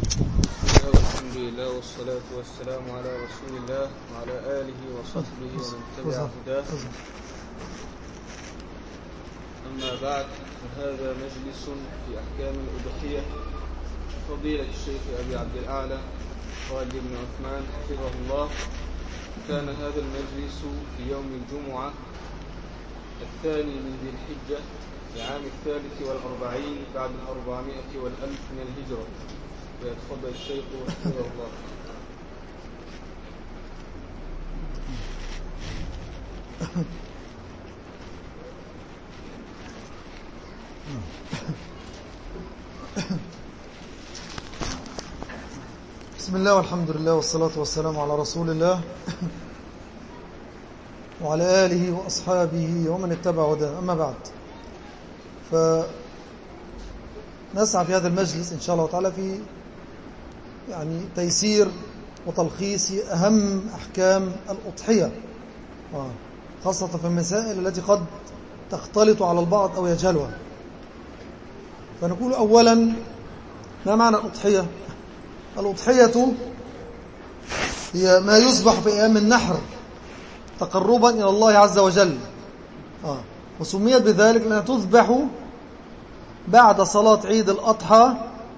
الحمد لله والصلاة والسلام على رسول الله وعلى آله وصحبه ومن تبع هداه. أما بعد، فهذا مجلس في أحكام الأضحية. فضيلة الشيخ أبي عبد الأعلى خالد بن عثمان حفظه الله. كان هذا المجلس في يوم الجمعة 2 من ذي الحجة لعام 43 بعد 400 والألف من الهجرة. فيتفضل الشيخ حفظه الله. بسم الله والحمد لله والصلاة والسلام على رسول الله وعلى آله وأصحابه ومن اتبع هداه. أما بعد، فنسعى في هذا المجلس إن شاء الله تعالى في تيسير وتلخيص أهم أحكام الأضحية، خاصة في المسائل التي قد تختلط على البعض أو يجهلها. فنقول أولا، ما معنى الأضحية؟ الأضحية هي ما يذبح في أيام النحر تقربا إلى الله عز وجل، وسميت بذلك لأنها تذبح بعد صلاة عيد الأضحى،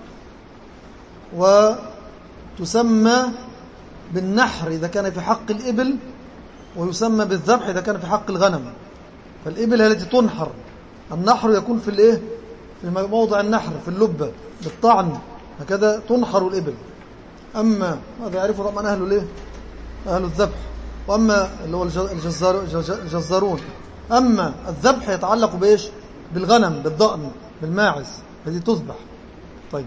وتسمى بالنحر إذا كان في حق الإبل، ويسمى بالذبح إذا كان في حق الغنم. فالإبل هي التي تنحر، النحر يكون في موضع النحر في اللبة بالطعن، هكذا تنحر الإبل. أما هذا يعرفه طبعا أهل الذبح، وأما اللي هو الجزارون. أما الذبح يتعلق بإيش؟ بالغنم، بالضأن، بالماعز، هذه تذبح. طيب،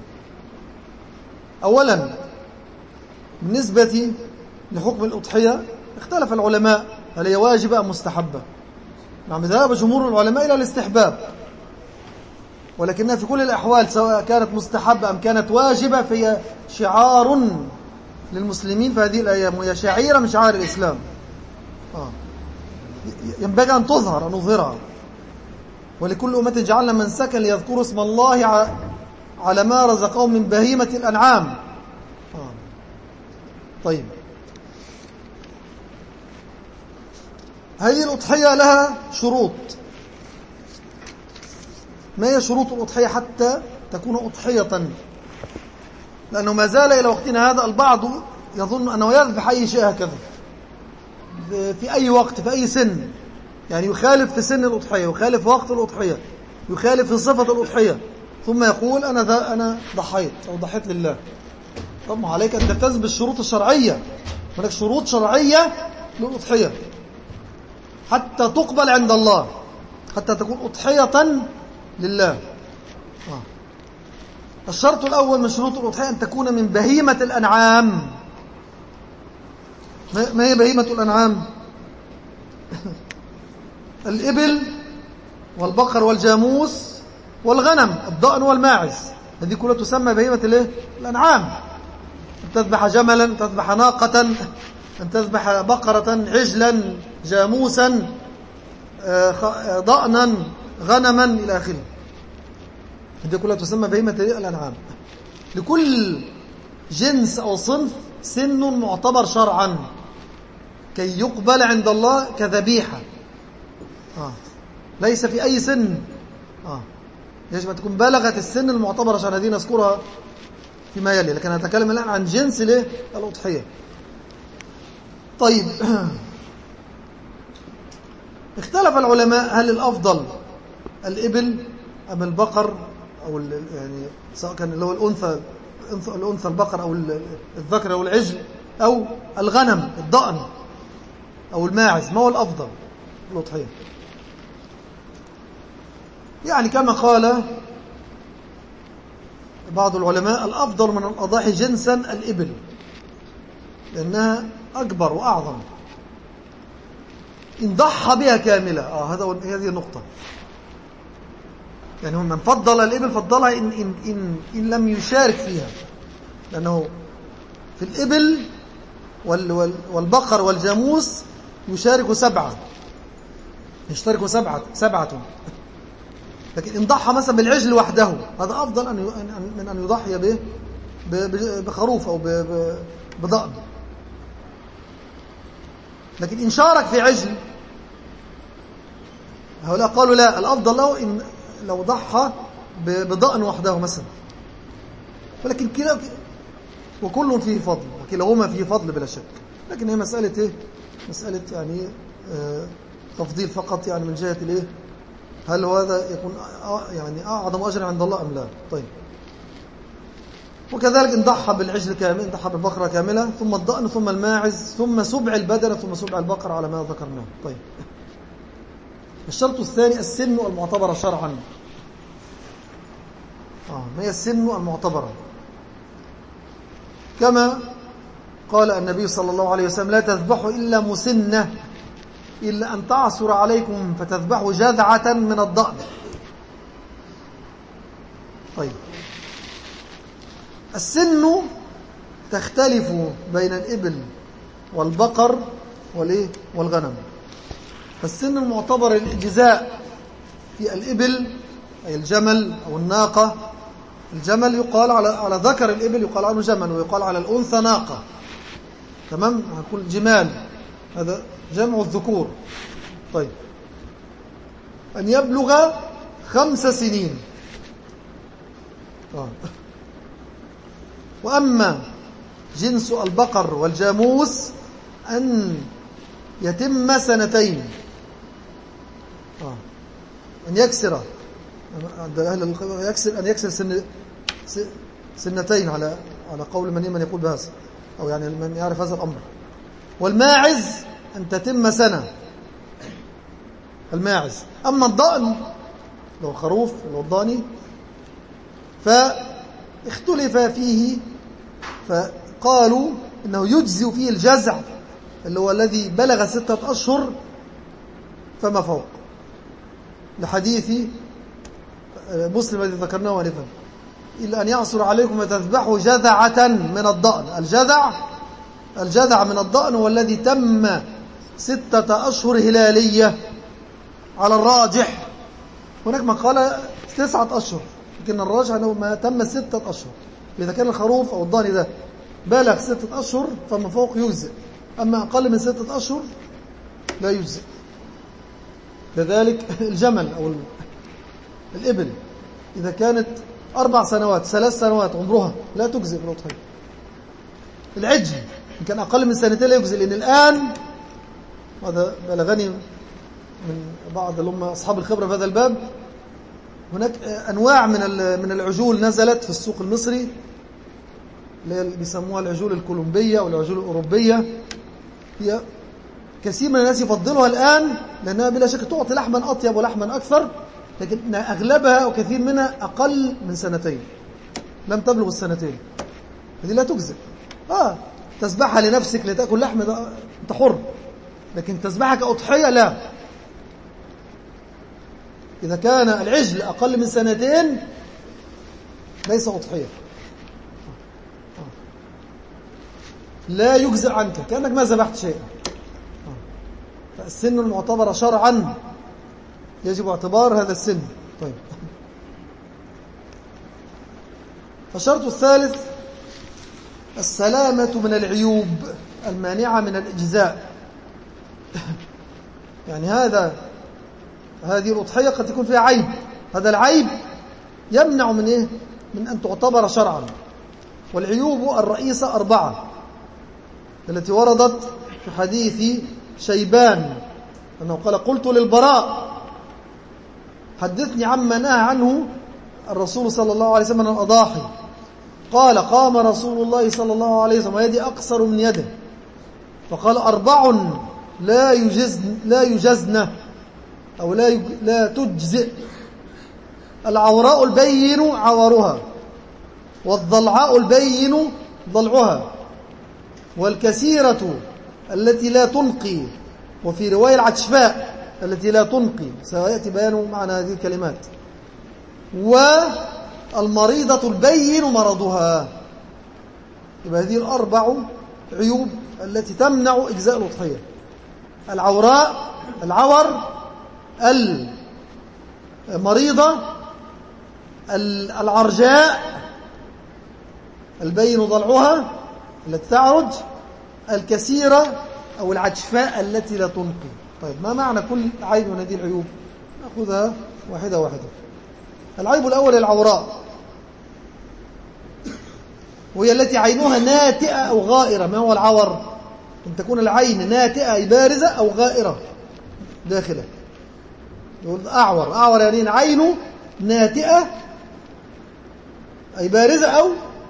أولا بالنسبة لحكم الأضحية اختلف العلماء هل هي واجبة أم مستحبة. نعم، ذهب جمهور العلماء إلى الاستحباب، ولكنها في كل الأحوال سواء كانت مستحبة أم كانت واجبة فهي شعار للمسلمين في هذه الأيام، وهي شعيرة من شعائر الإسلام. ينبغي أن تظهر، أن نظهرها. ولكل أمة جعلنا منسكا ليذكروا اسم الله على ما رزقهم من بهيمة الأنعام. طيب، هذه الأضحية لها شروط. ما هي شروط الأضحية حتى تكون أضحية؟ لأنه ما زال إلى وقتنا هذا البعض يظن أنه يذبح أي شيء هكذا في أي وقت في أي سن، يعني يخالف في سن الأضحية، يخالف في وقت الأضحية، يخالف في صفة الأضحية، ثم يقول أنا ضحيت أو ضحيت لله. طب ما عليك أن تلتزم بالشروط الشرعية. هناك شروط شرعية للأضحية حتى تقبل عند الله، حتى تكون أضحية لله. الشرط الأول من شروط الأضحية أن تكون من بهيمة الأنعام. ما هي بهيمة الأنعام؟ الإبل والبقر والجاموس والغنم، الضأن والماعز، هذه كلها تسمى بهيمة الأنعام. أن تذبح جملا، أن تذبح ناقة، أن تذبح بقرة، عجلا، جاموسا، ضأنا، غنما، إلى آخره. هذه كلها تسمى بهيمة الأنعام. لكل جنس أو صنف سن معتبر شرعا كي يقبل عند الله كذبيحة. ليس في أي سن، يجب أن تكون بلغت السن المعتبر شرعا. هذه نذكرها فيما يلي، لكن أتكلم الآن عن جنس الأضحية. طيب، اختلف العلماء هل الأفضل الإبل أم البقر، أو يعني سواء كان اللي هو الأنثى البقر أو الذكر أو العجل، أو الغنم الضأن أو الماعز. ما هو الأفضل الأضحية؟ يعني كما قال بعض العلماء الأفضل من الأضاحي جنسا الإبل، لأنها أكبر وأعظم إن ضحى بها كاملة. هذه النقطة. يعني من فضل الإبل فضلها إن لم يشارك فيها، لأنه في الإبل والبقر والجاموس يشارك يشترك سبعة. لكن إن ضحى مثلا بالعجل وحده هذا أفضل من أن يضحي بخروف أو بضأن. لكن إن شارك في عجل، هؤلاء قالوا لا، الأفضل له إن لو ضحى بضأن وحده مثلا. ولكن كلا وكل فيه فضل، وكلاهما فيه فضل بلا شك. لكن هي مسألة إيه؟ مسألة يعني تفضيل فقط، يعني من جهة الإيه؟ هل هذا يكون يعني أعظم أجر عند الله أم لا؟ طيب. وكذلك إن ضحى بالعجل كامل، إن ضحى بالبقرة كاملة، ثم الضأن، ثم الماعز، ثم سبع البدنة، ثم سبع البقرة على ما ذكرناه. طيب. الشرط الثاني السن المعتبرة شرعا. ما هي السن المعتبرة؟ كما قال النبي صلى الله عليه وسلم: لا تذبحوا إلا مسنة، إلا أن تعثر عليكم فتذبحوا جذعة من الضأن. طيب. السن تختلف بين الإبل والبقر والغنم. فالسن المعتبر الإجزاء في الإبل أي الجمل أو الناقة. الجمل يقال على ذكر الإبل يقال عنه جمل، ويقال على الأنثى ناقة. تمام؟ هنقول جمال، هذا جمع الذكور. طيب. أن يبلغ 5 سنين. وأما جنس البقر والجاموس أن يتم 2 سنين. أن يكسر عند أهل أن يكسر 2 سنتين على قول من يقول بهذا، أو يعني من يعرف هذا الأمر. والماعز أن تتم 1 سنة الماعز. أما الضأن لو الخروف لو الضاني فاختلف فيه، فقالوا إنه يجزي فيه الجزع اللي هو الذي بلغ 6 أشهر فما فوق، لحديث مسلم الذي ذكرناه آنفا: إلا أن يعصر عليكم وتذبحوا جذعة من الضأن. الجذع من الضأن هو الذي تم 6 أشهر هلالية على الراجح. هناك من قال 9 أشهر، لكن الراجح أنه ما تم 6 أشهر. إذا كان الخروف أو الضاني ده بلغ 6 أشهر فما فوق يجزئ، أما أقل من 6 أشهر لا يجزئ. كذلك الجمل أو الإبل إذا كانت 4 سنوات 3 سنوات عمرها لا تجزئ بالأضحية. العجل إن كان أقل من 2 سنين لا يجزئ، لأن الآن هذا بلغني من بعض اللي هم أصحاب الخبرة في هذا الباب، هناك أنواع من العجول نزلت في السوق المصري اللي بيسموها العجول الكولومبية أو العجول الأوروبية. هي كثير من الناس يفضلها الآن لأنها بلا شك تعطي لحما أطيب ولحما أكثر، لكن أغلبها وكثير منها أقل من 2 سنين، لم تبلغ 2 سنين. هذه لا تجزئ. تذبحها لنفسك لتأكل لحم ده أنت حر، لكن تذبحها كأضحية لا. إذا كان العجل أقل من 2 سنين ليس أضحية، لا يجزئ عنك، كأنك ما ذبحت شيئا. فالسن المعتبر شرعا يجب اعتبار هذا السن. طيب. فالشرط الثالث السلامة من العيوب المانعة من الإجزاء. يعني هذه الأضحية قد يكون فيها عيب، هذا العيب يمنع من من أن تعتبر شرعا. والعيوب الرئيسة 4 التي وردت في حديث شيبان أنه قال: قلت للبراء حدثني عما نهى عنه الرسول صلى الله عليه وسلم من الأضاحي. قال: قام رسول الله صلى الله عليه وسلم ويدي أقصر من يده فقال: 4 لا يجزن أو لا تجزئ: العوراء البين عورها، والضلعاء البين ضلعها، والكثيرة التي لا تنقي، وفي رواية العجفاء التي لا تنقي، سيأتي بيان معنى هذه الكلمات، والمريضة البين مرضها. يبقى هذه 4 عيوب التي تمنع إجزاء الأضحية: العور، المريضة، العرجاء، البين ضلعها التي تعرج، الكثيرة أو العجفاء التي لا تنقي. طيب ما معنى كل عيب من هذه العيوب؟ نأخذها واحدة واحدة. العيب الأول العوراء، وهي التي عينها ناتئة أو غائرة. ما هو العور؟ أن تكون العين ناتئة أي بارزة أو غائرة داخلة. يقول أعور، أعور يعني العين ناتئة أي بارزة أو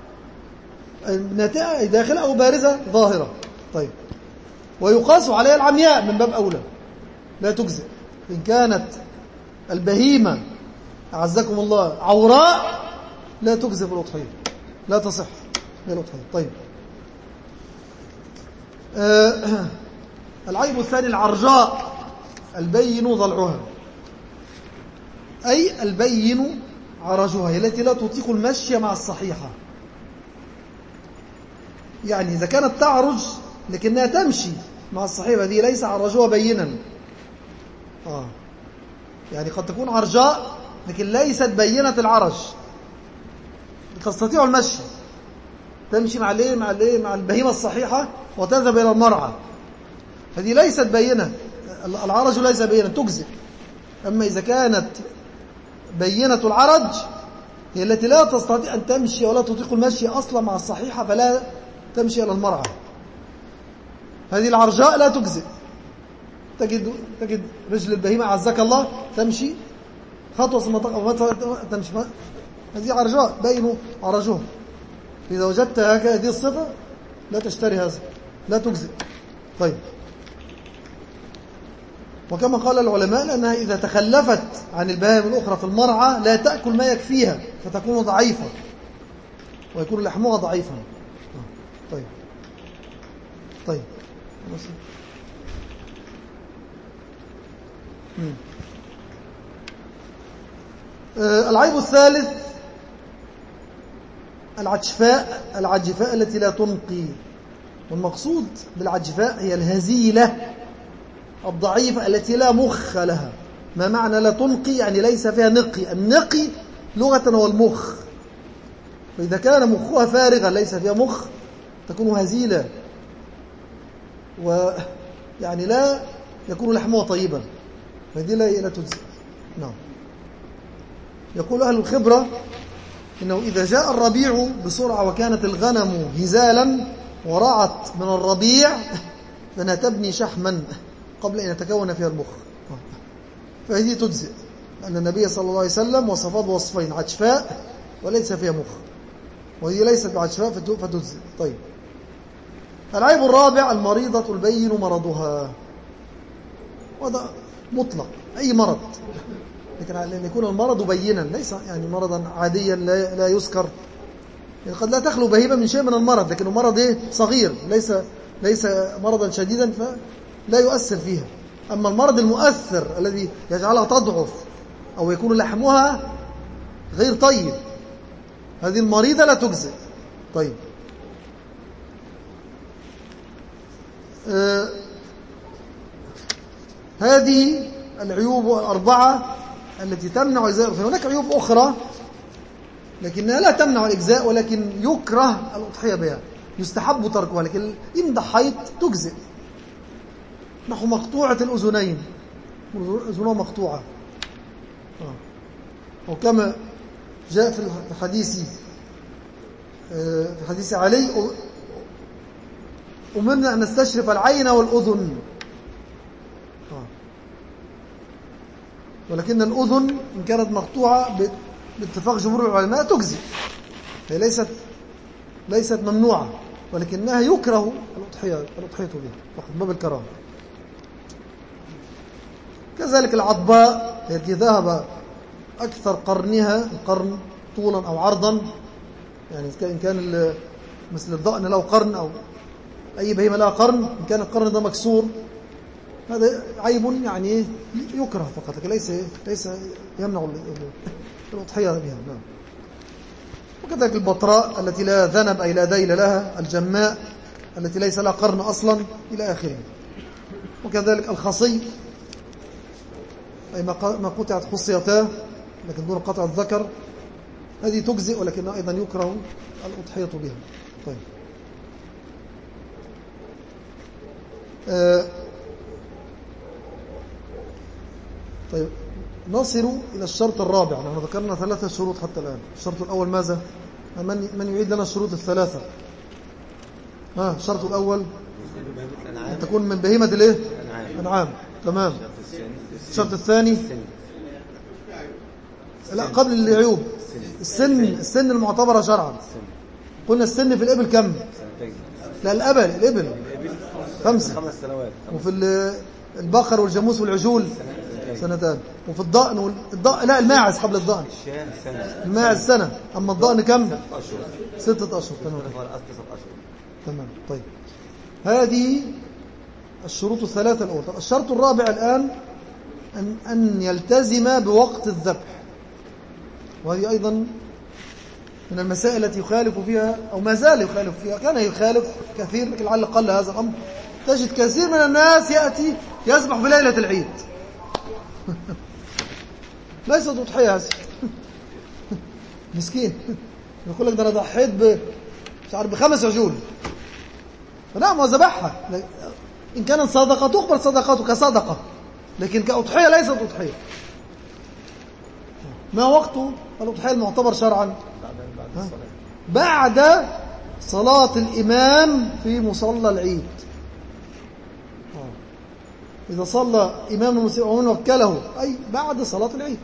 ناتئة أي داخلة أو بارزة ظاهرة. طيب ويقاس عليها العمياء من باب أولى، لا تجزئ. إن كانت البهيمة أعزكم الله عوراء لا تجزئ في الأضحية، لا تصح بالأضحية. طيب العيب الثاني العرجاء، البين ضلعها، أي البين عرجها، هي التي لا تطيق المشي مع الصحيحة. يعني إذا كانت تعرج لكنها تمشي مع الصحيحة دي ليس عرجها بينا. يعني قد تكون عرجاء لكن ليست بينة العرج، تستطيع المشي، تمشي مع البهيمة الصحيحة وتذهب إلى المرعى، هذه ليست بينة، العرج ليس بينة تجزئ. أما إذا كانت بينة العرج هي التي لا تستطيع أن تمشي ولا تطيق المشي أصلا مع الصحيحة فلا تمشي إلى المرعى، هذه العرجاء لا تجزئ. تجد رجل البهيمة عزك الله تمشي خطوة ثم تمشي، هذه عرجاء بين عرجهم. إذا وجدت هذه الصفة لا تشتري هذا، لا تجزئ. طيب وكما قال العلماء لأنها إذا تخلفت عن البهائم الأخرى في المرعى لا تأكل ما يكفيها فتكون ضعيفة ويكون لحمها ضعيفا. طيب العيب الثالث العجفاء التي لا تنقي. والمقصود بالعجفاء هي الهزيلة الضعيفة التي لا مخ لها. ما معنى لا تنقي؟ يعني ليس فيها نقي. النقي لغة هو المخ، فإذا كان مخها فارغا ليس فيها مخ تكون هزيلة ويعني لا يكون لحمها طيبا، فهذه لا تجزئ. نعم. يقول أهل الخبرة إنه إذا جاء الربيع بسرعة وكانت الغنم هزالا ورعت من الربيع فإنها تبني شحما قبل أن يتكون فيها المخ، فهذه تجزئ، لأن النبي صلى الله عليه وسلم وصفها بوصفين: عجفاء وليس فيها مخ، وهي ليست بعجفاء فتجزئ. طيب العيب الرابع المريضة البين مرضها، وهذا مطلق أي مرض، لكن أن يكون المرض بينا ليس يعني مرضا عاديا لا يذكر. يعني قد لا تخلو بهيمة من شيء من المرض، لكنه مرض صغير ليس مرضا شديدا فلا يؤثر فيها. أما المرض المؤثر الذي يجعلها تضعف أو يكون لحمها غير طيب هذه المريضة لا تجزئ. طيب هذه العيوب الأربعة التي تمنع إجزاء الأضحية. هناك عيوب أخرى لكنها لا تمنع الإجزاء، ولكن يكره الأضحية بها، يستحب تركها، لكن إن ضحيت تجزئ. نحو مقطوعة الأذنين، أذنها مقطوعة، وكما جاء في حديث علي: أمرنا أن نستشرف العين والأذن، ولكن الأذن إن كانت مقطوعة باتفاق جمهور العلماء تجزئ، هي ليست ممنوعة، ولكنها يكره الأضحية بها من باب الكراهة. كذلك العضباء التي ذهب أكثر قرنها، القرن طولا أو عرضا، يعني إن كان مثل الضأن له قرن أو أي بهيمة لها قرن، إن كان القرن ده مكسور هذا عيب يعني يكره فقط، لكن ليس يمنع الأضحية بها. نعم. وكذلك البطراء التي لا ذنب أي لا ذيل لها، الجماء التي ليس لها قرن أصلا إلى آخره. وكذلك الخصي أي ما قطعت خصيتاه لكن دون قطع الذكر، هذه تجزئ، ولكنه أيضا يكره الأضحية بها. طيب طيب نصل إلى الشرط الرابع. نحن ذكرنا 3 شروط حتى الآن. الشرط الأول ماذا؟ من يعيد لنا الشروط الثلاثة؟ الشرط الأول أن تكون من بهيمة الإيه؟ أنعام. تمام. الشرط الثاني لا، قبل العيوب، السن المعتبرة شرعا. قلنا السن في الإبل كم؟ لا، الإبل 5 سنوات. وفي البقر والجاموس والعجول 2. وفي الضأن لا، الماعز قبل الضأن، الماعز سنة. أما الضأن كم؟ 6 أشهر. تمام. طيب هذه الشروط الثلاثة الأولى. الشرط الرابع الآن أن يلتزم بوقت الذبح، وهذه أيضا من المسائل التي يخالف فيها أو ما زال يخالف فيها. كان يخالف كثير، لكن لعل قل هذا الأمر. تجد كثير من الناس يأتي يذبح في ليلة العيد. ليست أضحية هذه. مسكين يقول لك ده أنا ضحيت مش عارف ب5 عجول. فنعم، وذبحها. إن كانت صدقة تقبل صدقته كصدقة، لكن كأضحية ليست أضحية. ما وقت الأضحية المعتبر شرعا؟ بعد صلاة الإمام في مصلى العيد. إذا صلى إمام المسلمين ومن وكله، أي بعد صلاة العيد.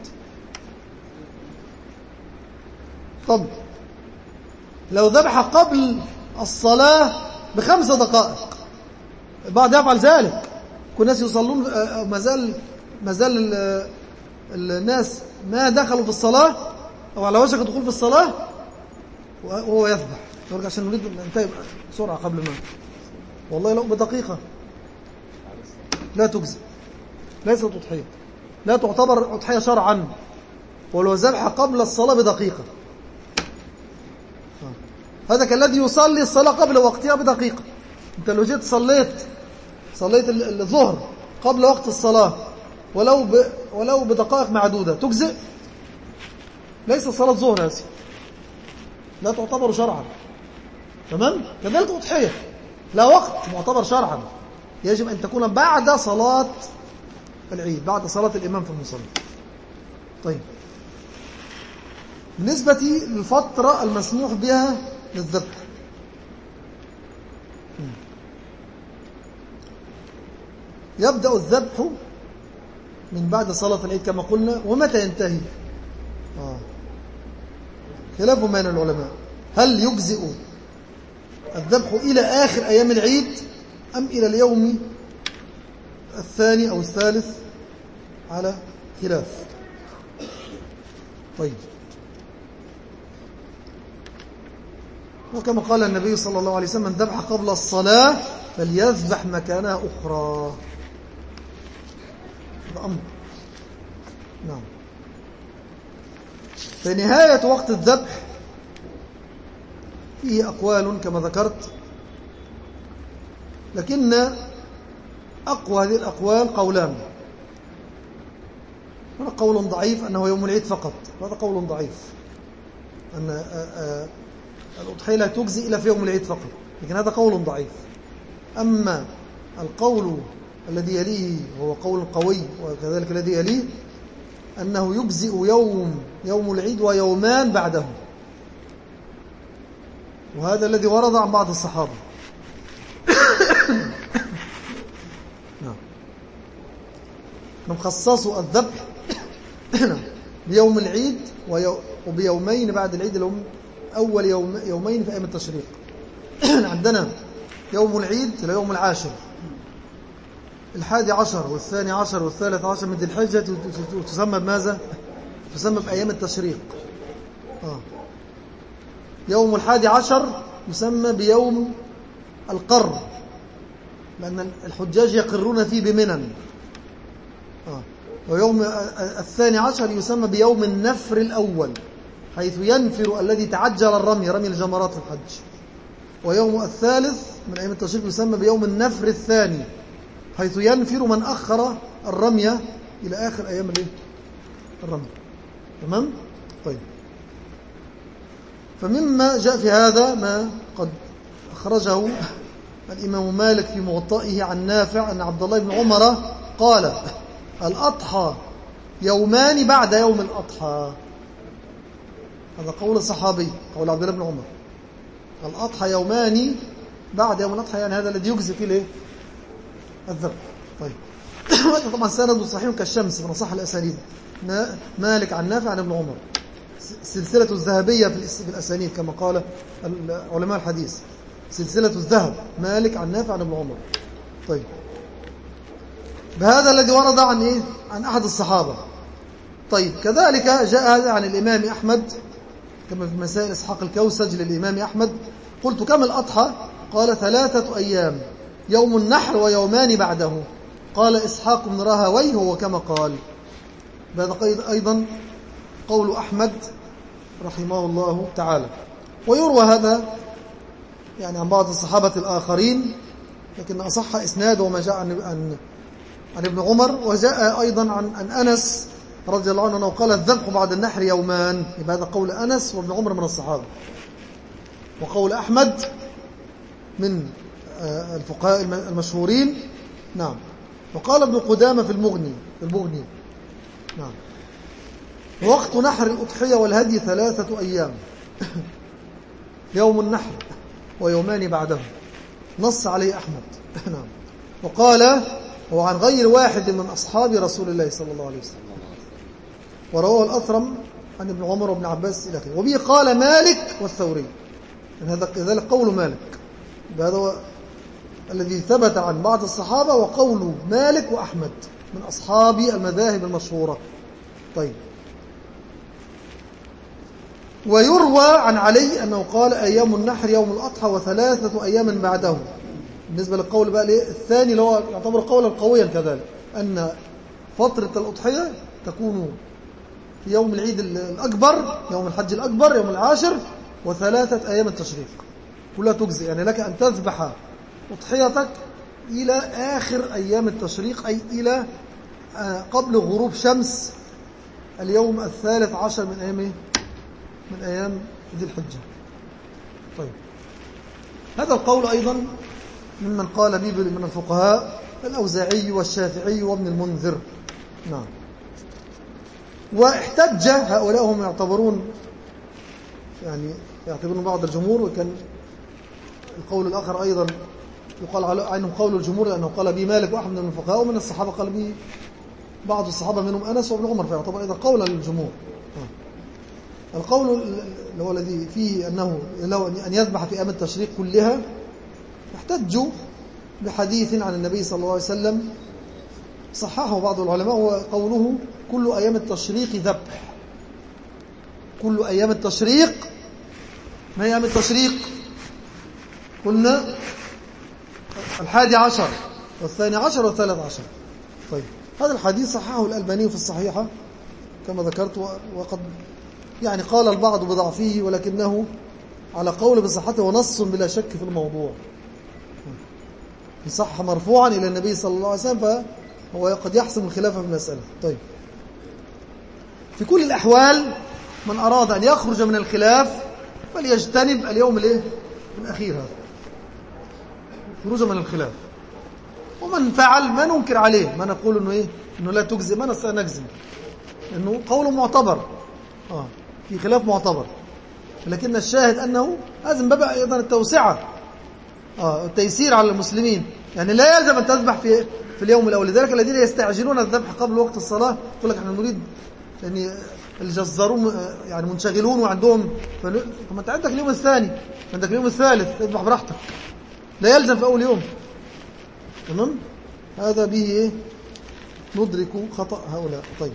طب لو ذبح قبل الصلاة ب5 دقائق، بعد يفعل ذلك. كل الناس يصلون، ما زال الناس ما دخلوا في الصلاة أو على وشك الدخول في الصلاة وهو يذبح. يرجع عشان نريد أن ننتهي بسرعة قبل ما، والله لو بدقيقة لا تجزي، ليست أضحية، لا تعتبر أضحية شرعا، ولو ذبح قبل الصلاة بدقيقة. هذا كالذي يصلي الصلاة قبل وقتها بدقيقة. أنت لو جيت صليت الظهر قبل وقت الصلاة ولو بدقائق معدودة، تجزئ؟ ليس صلاة ظهر هذه، لا تعتبر شرعا. تمام؟ كذلك أضحية لا وقت معتبر شرعا، يجب أن تكون بعد صلاة العيد، بعد صلاة الإمام في المصلى. طيب بالنسبة للفترة المسموح بها للذبح، يبدأ الذبح من بعد صلاة العيد كما قلنا. ومتى ينتهي؟ خلاف بين العلماء، هل يجزئ الذبح إلى آخر أيام العيد أم إلى اليوم الثاني أو الثالث؟ على خلاف. طيب وكما قال النبي صلى الله عليه وسلم: من ذبح قبل الصلاة فليذبح مكانها أخرى. هذا أمر. نعم. في نهاية وقت الذبح فيه أقوال كما ذكرت، لكن أقوى هذه الأقوال قولان. هنا قول ضعيف أنه يوم العيد فقط، هذا قول ضعيف، أن الأضحية لا تجزي إلا في يوم العيد فقط، لكن هذا قول ضعيف. أما القول الذي يليه هو قول قوي، وكذلك الذي يليه أنه يجزئ يوم العيد ويومان بعده، وهذا الذي ورد عن بعض الصحابة. نعم. خصصوا الذبح بيوم العيد وبيومين بعد العيد، اللي هم أول يومين في أيام التشريق. عندنا يوم العيد إلى يوم 10، 11 و12 و13 من ذي الحجة تسمى بماذا؟ تسمى بأيام التشريق. يوم 11 يسمى بيوم القر، لأن الحجاج يقرون فيه بمنن. ويوم 12 يسمى بيوم النفر الأول، حيث ينفر الذي تعجل رمي الجمرات في الحج. ويوم الثالث من أيام التشريق يسمى بيوم النفر الثاني، حيث ينفر من أخر الرمي إلى آخر أيام الرمي. تمام؟ طيب فمما جاء في هذا ما قد أخرجه الإمام مالك في موطئه عن نافع أن عبد الله بن عمر قال الأضحى يومان بعد يوم الأضحى. هذا قول صحابي، قول عبد الله بن عمر. الأضحى يومان بعد يوم الأضحى، يعني هذا الذي يجزي فيه الايه؟ الذبح. طيب هذا طبعا سند صحيح كالشمس من أصح الأسانيد. مالك عن نافع عن ابن عمر، سلسلة الذهبية في الأسانيد كما قال علماء الحديث، سلسلة الذهب، مالك عن نافع عن ابن عمر. طيب بهذا الذي ورد عن إيه؟ عن أحد الصحابة. طيب كذلك جاء هذا عن الإمام أحمد كما في مسائل إسحاق الكوسج للإمام أحمد. قلت كم الأضحى؟ قال 3 أيام، يوم النحر ويومان بعده. قال إسحاق بن راهويه هو كما قال. هذا أيضا قول أحمد رحمه الله تعالى. ويروى هذا يعني عن بعض الصحابة الآخرين، لكن أصح إسناده وما جاء عن ابن عمر. وجاء أيضا عن أنس رضي الله عنه أنه قال الذبح بعد النحر يومان. يبقى هذا قول أنس وابن عمر من الصحابة. وقول أحمد من الفقهاء المشهورين. نعم. وقال ابن قدامة في المغني. نعم. وقت نحر الأضحية والهدي 3 أيام يوم النحر ويومان بعده، نص عليه أحمد. نعم. وقال هو عن غير واحد من أصحاب رسول الله صلى الله عليه وسلم، ورواه الأثرم عن ابن عمر وابن عباس إلى آخره. وبه قال مالك والثوري، هذا قول مالك، هذا هو الذي ثبت عن بعض الصحابة، وقول مالك وأحمد من أصحاب المذاهب المشهورة. طيب ويروى عن علي أنه قال أيام النحر يوم الأضحى و3 أيام بعده. بالنسبة للقول بقى الثاني اللي هو يعتبر قولا قويا كذلك، أن فترة الأضحية تكون في يوم العيد الأكبر، يوم الحج الأكبر، يوم العاشر، و3 أيام التشريق كلها تجزئ. يعني لك أن تذبح أضحيتك إلى آخر أيام التشريق، أي إلى قبل غروب شمس اليوم 13 من أيام ذي الحجة. طيب هذا القول أيضا ممن قال به من الفقهاء الأوزاعي والشافعي وابن المنذر. نعم. واحتج هؤلاء هم يعتبرون بعض الجمهور، وكان القول الآخر أيضا يقال عنهم قول الجمهور لأنه قال به مالك وأحمد من الفقهاء، ومن الصحابة قال به بعض الصحابة منهم أنس وابن عمر، فيعتبر أيضا قولا للجمهور. القول اللي هو الذي فيه أنه أن يذبح في أيام التشريق كلها، احتجوا بحديث عن النبي صلى الله عليه وسلم صححه بعض العلماء، هو قوله كل أيام التشريق ذبح. كل أيام التشريق. ما أيام التشريق؟ قلنا 11 و12 و13. طيب هذا الحديث صححه الألباني في الصحيحة كما ذكرت، وقد يعني قال البعض بضعفه، ولكنه على قول بصحته ونص بلا شك في الموضوع، صح مرفوعا إلى النبي صلى الله عليه وسلم، فهو قد يحسم الخلاف في المسألة. طيب في كل الأحوال من أراد أن يخرج من الخلاف فليجتنب اليوم الأخير هذا، خروجا من الخلاف. ومن فعل ما ننكر عليه، ما نقول إنه لا تجزي، ما نجزم، إنه قول معتبر في خلاف معتبر، لكن الشاهد أنه لازم بقى أيضا التوسعة التيسير على المسلمين. يعني لا يلزم أن تذبح في اليوم الأول. لذلك الذين يستعجلون الذبح قبل وقت الصلاة يقول لك احنا نريد، يعني الجزارون يعني منشغلون وعندهم، طب ما انت عندك اليوم الثاني، عندك اليوم الثالث، اذبح براحتك، لا يلزم في أول يوم. تمام؟ هذا به ندرك خطأ هؤلاء. طيب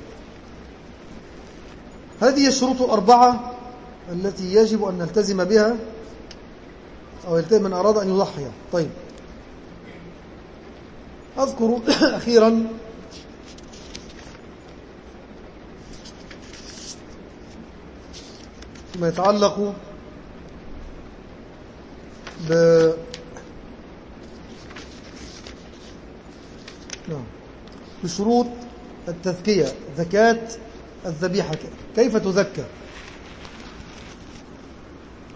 هذه الشروط الأربعة التي يجب أن نلتزم بها أو يلتزم من أراد أن يضحي. طيب أذكر أخيرا ما يتعلق بشروط التذكية، زكاة الذبيحة، كيف تزكى.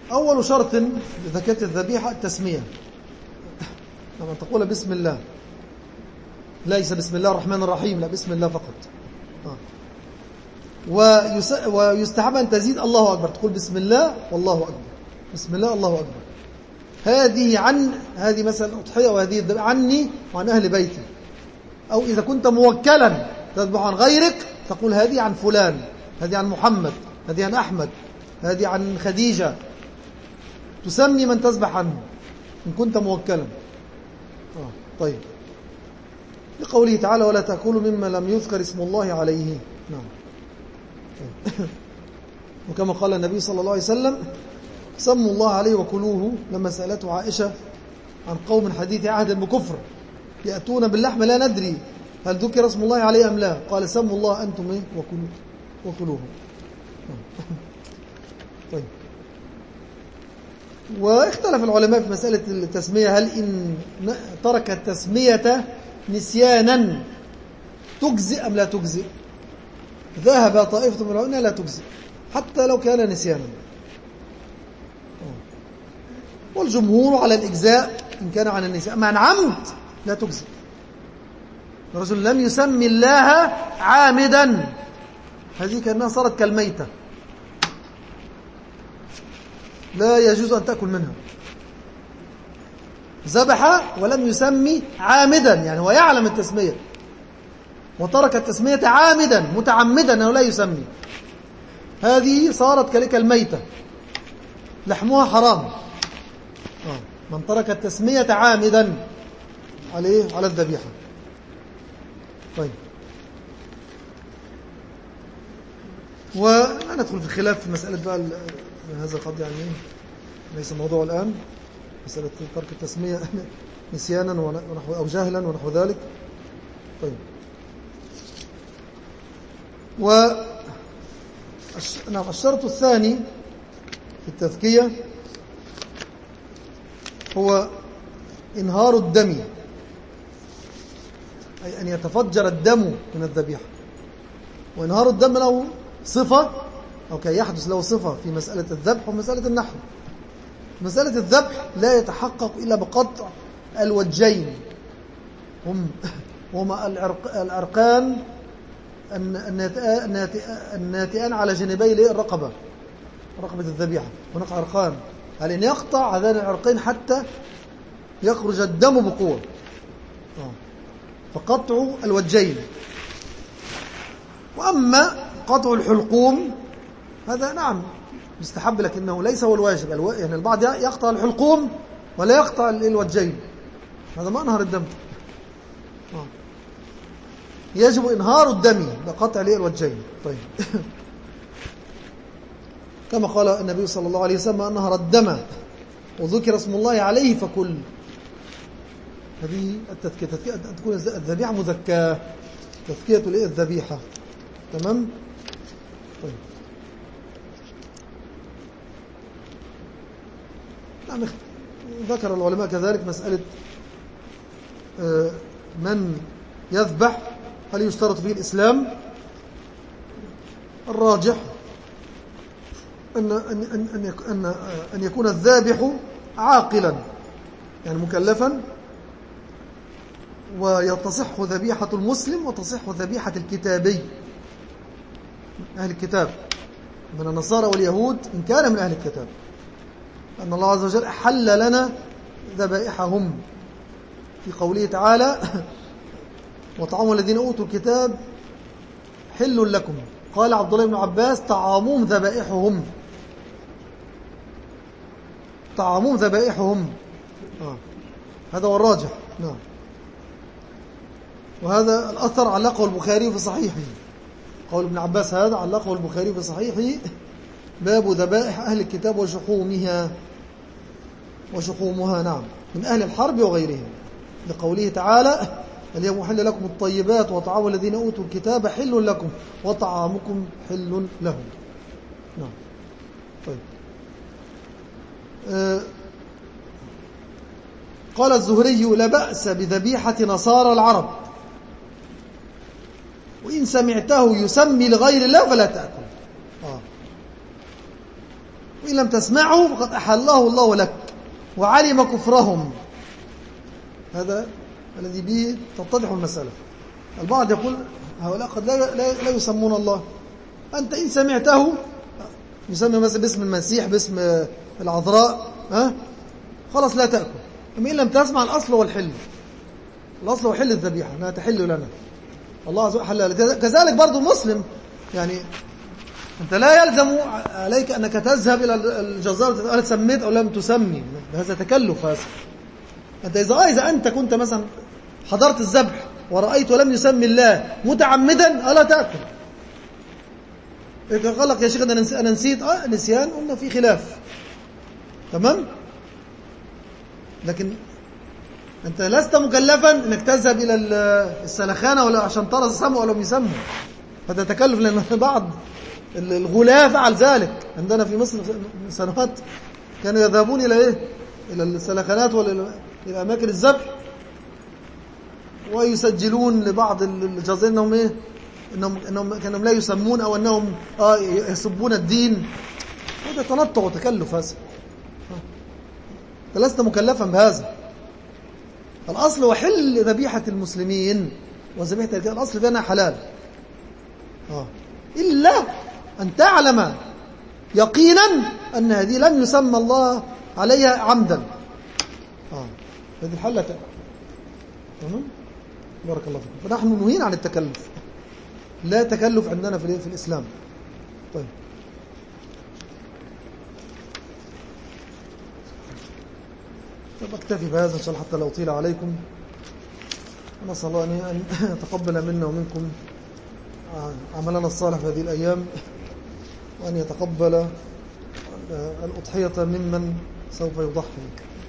أول شرط لزكاة الذبيحة التسمية، لما تقول بسم الله، ليس بسم الله الرحمن الرحيم، لا بسم الله فقط. ويستحب أن تزيد الله أكبر، تقول بسم الله والله أكبر، بسم الله الله أكبر. هذه مثلا أضحية، وهذه الذبيحة عني وعن أهل بيتي. أو إذا كنت موكلا تذبح عن غيرك تقول هذه عن فلان، هذه عن محمد، هذه عن أحمد، هذه عن خديجة، تسمي من تذبح عنه إن كنت موكلا. طيب، لقوله تعالى ولا تأكلوا مما لم يذكر اسم الله عليه. نعم. وكما قال النبي صلى الله عليه وسلم سموا الله عليه وكلوه، لما سألته عائشة عن قوم حديث عهد بكفر يأتون باللحم لا ندري هل ذكر اسم الله عليه أم لا، قال سموا الله أنتم وكلوه. طيب، واختلف العلماء في مسألة التسمية، هل إن ترك التسمية نسيانا تجزئ أم لا تجزئ؟ ذهب طائفة من العلماء لا تجزئ حتى لو كان نسيانا، والجمهور على الإجزاء إن كان عن النسيان. أما عن عمد لا تجزئ. الرجل لم يسمي الله عامدا، هذه كأنها صارت كالميتة، لا يجوز أن تأكل منها. ذبح ولم يسمي عامدا، يعني هو يعلم التسمية وترك التسمية عامدا متعمدا أنه لا يسمي، هذه صارت كالميتة، لحمها حرام. من ترك التسمية عامدا على الذبيحة. طيب، ولا ندخل في الخلاف في مسألة بقى هذا قد يعني ليس الموضوع الآن، مسألة ترك التسمية نسيانا ونحو أو جهلا ونحو ذلك. طيب، نعم، الشرط الثاني في التذكية هو إنهار الدم، أي أن يتفجر الدم من الذبيحة. وإنهار الدم له صفة، أو كي يحدث له صفة في مسألة الذبح ومسألة النحر. مسألة الذبح لا يتحقق إلا بقطع الوجين، هما العرقان الناتئان على جانبي رقبة الذبيحة. هناك عرقان، على أن يقطع هذان العرقين حتى يخرج الدم بقوة، فقطع الوجين. وأما قطع الحلقوم هذا نعم يستحب، لكنه ليس هو الواجب. يعني البعض يقطع الحلقوم ولا يقطع الوجين، هذا ما انهر الدم. يجب إنهار الدم بقطع الوجين. طيب، كما قال النبي صلى الله عليه وسلم أنهر الدم وذكر اسم الله عليه فكل. هذه التذكية أن تكون الذبيحة مذكاة، تذكية الذبيحة. تمام. طيب، نعم، ذكر العلماء كذلك مسألة من يذبح هل يشترط فيه الإسلام؟ الراجح أن يكون الذابح عاقلا، يعني مكلفا، ويتصح ذبيحة المسلم وتصح ذبيحة الكتابي أهل الكتاب من النصارى واليهود إن كان من أهل الكتاب، أن الله عز وجل أحل لنا ذبائحهم في قوله تعالى وطعام الذين أوتوا الكتاب حل لكم. قال عبد الله بن عباس طعامهم ذبائحهم، طعامهم ذبائحهم. هذا هو الراجح. نعم. وهذا الأثر علقه البخاري في صحيحه، قول ابن عباس هذا علقه البخاري في صحيحه، باب ذبائح أهل الكتاب وشحومها نعم من أهل الحرب وغيرهم، لقوله تعالى اليوم أحل لكم الطيبات وطعام الذين أوتوا الكتاب حل لكم وطعامكم حل لهم. نعم. طيب، قال الزهري لا بأس بذبيحة نصارى العرب، وإن سمعته يسمي لغير الله فلا تأكل. وإن لم تسمعه فقد أحله الله لك وعلم كفرهم. هذا الذي به تتضح المسألة. البعض يقول هؤلاء قد لا يسمون الله. أنت إن سمعته يسمي مثلا باسم المسيح باسم العذراء خلاص لا تأكل. أما إن لم تسمع الأصل هو الحل. الأصل هو حل الذبيحة أنها تحل لنا، الله عز وجل حلها. كذلك برضو مسلم، يعني أنت لا يلزم عليك أنك تذهب إلى الجزار وتسأل سميت أو لم تسمي، هذا تكلف. هذا أنت إذا أنت كنت مثلا حضرت الذبح ورأيت ولم يسمي الله متعمدا ألا تأكل. قال لك يا شيخ أنا نسيت، نسيان قلنا في خلاف، تمام. لكن أنت لست مكلفا أنك تذهب إلى السلخانة ولا عشان ترى السمع ولم يسموا. هذا تكلف، لأن بعض الغلاة فعل ذلك. عندنا في مصر سنوات كانوا يذهبون إلى إلى السلخانات ولا إلى أماكن الذبح ويسجلون لبعض الجزائر إنهم كانوا لا يسمون أو أنهم يسبون الدين. هذا تنطع وتكلف. هذا لست مكلفا بهذا. الأصل هو حل ذبيحة المسلمين وذبيحة الكلاب، الأصل فيها أنها حلال. إلا أن تعلم يقينا أن هذه لم يسمى الله عليها عمدا. هذه الحلة تمام. بارك الله فيكم. فنحن نهين عن التكلف، لا تكلف عندنا في الإسلام. طيب أكتفي بهذا إن شاء الله حتى لا أطيل عليكم. نسأل الله أن يتقبل منا ومنكم عملنا الصالح في هذه الأيام، وأن يتقبل الأضحية ممن سوف يضحي.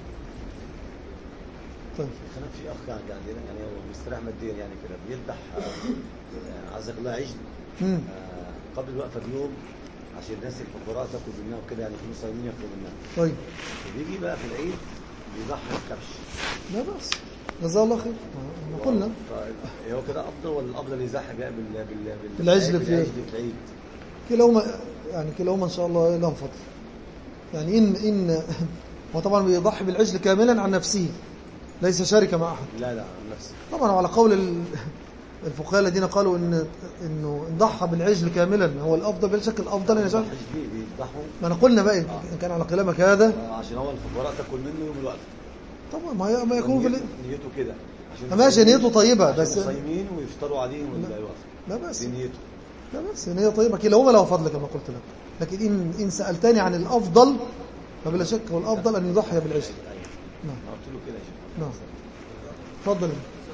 طيب كان في أخ عندنا يعني هو مستريح ماديا يعني كده بيذبح عزك الله عجل قبل الوقفة بيوم عشان الناس الفقراء تاكل منها وكده، يعني في صايمين ياكلوا منها. طيب وبيجي بقى في العيد بيضحي الكبش. لا بأس، جزاه الله خير. ما قلنا هو كده أفضل ولا الأفضل يزحي بقى بالعجل في العيد؟ كلاهما إن شاء الله لهم فضل. يعني إن هو طبعا بيضحي بالعجل كاملا عن نفسه، ليس شاركا مع أحد. لا عن نفسه طبعا. وعلى قول الفقهاء الذين قالوا إنه ضحى بالعجل كاملا هو الأفضل، بالشكل الأفضل. أن ما أنا قلنا بقى إن كان على كلامك هذا عشان هو الفقراء تاكل منه يوم الوقفة. طبعا ما يكون في نيته كده، ماشي، نيته طيبة بس صايمين ويفطروا عليه ولا الوقفة. لا بأس، نيته لا بأس، نية طيبة كلاهما له فضل كما قلت لك. لكن إن سألتني عن الأفضل فبلا شك هو الأفضل أن يضحي بالعجل. نعم قلت له كده يا شيخ. نعم تفضل.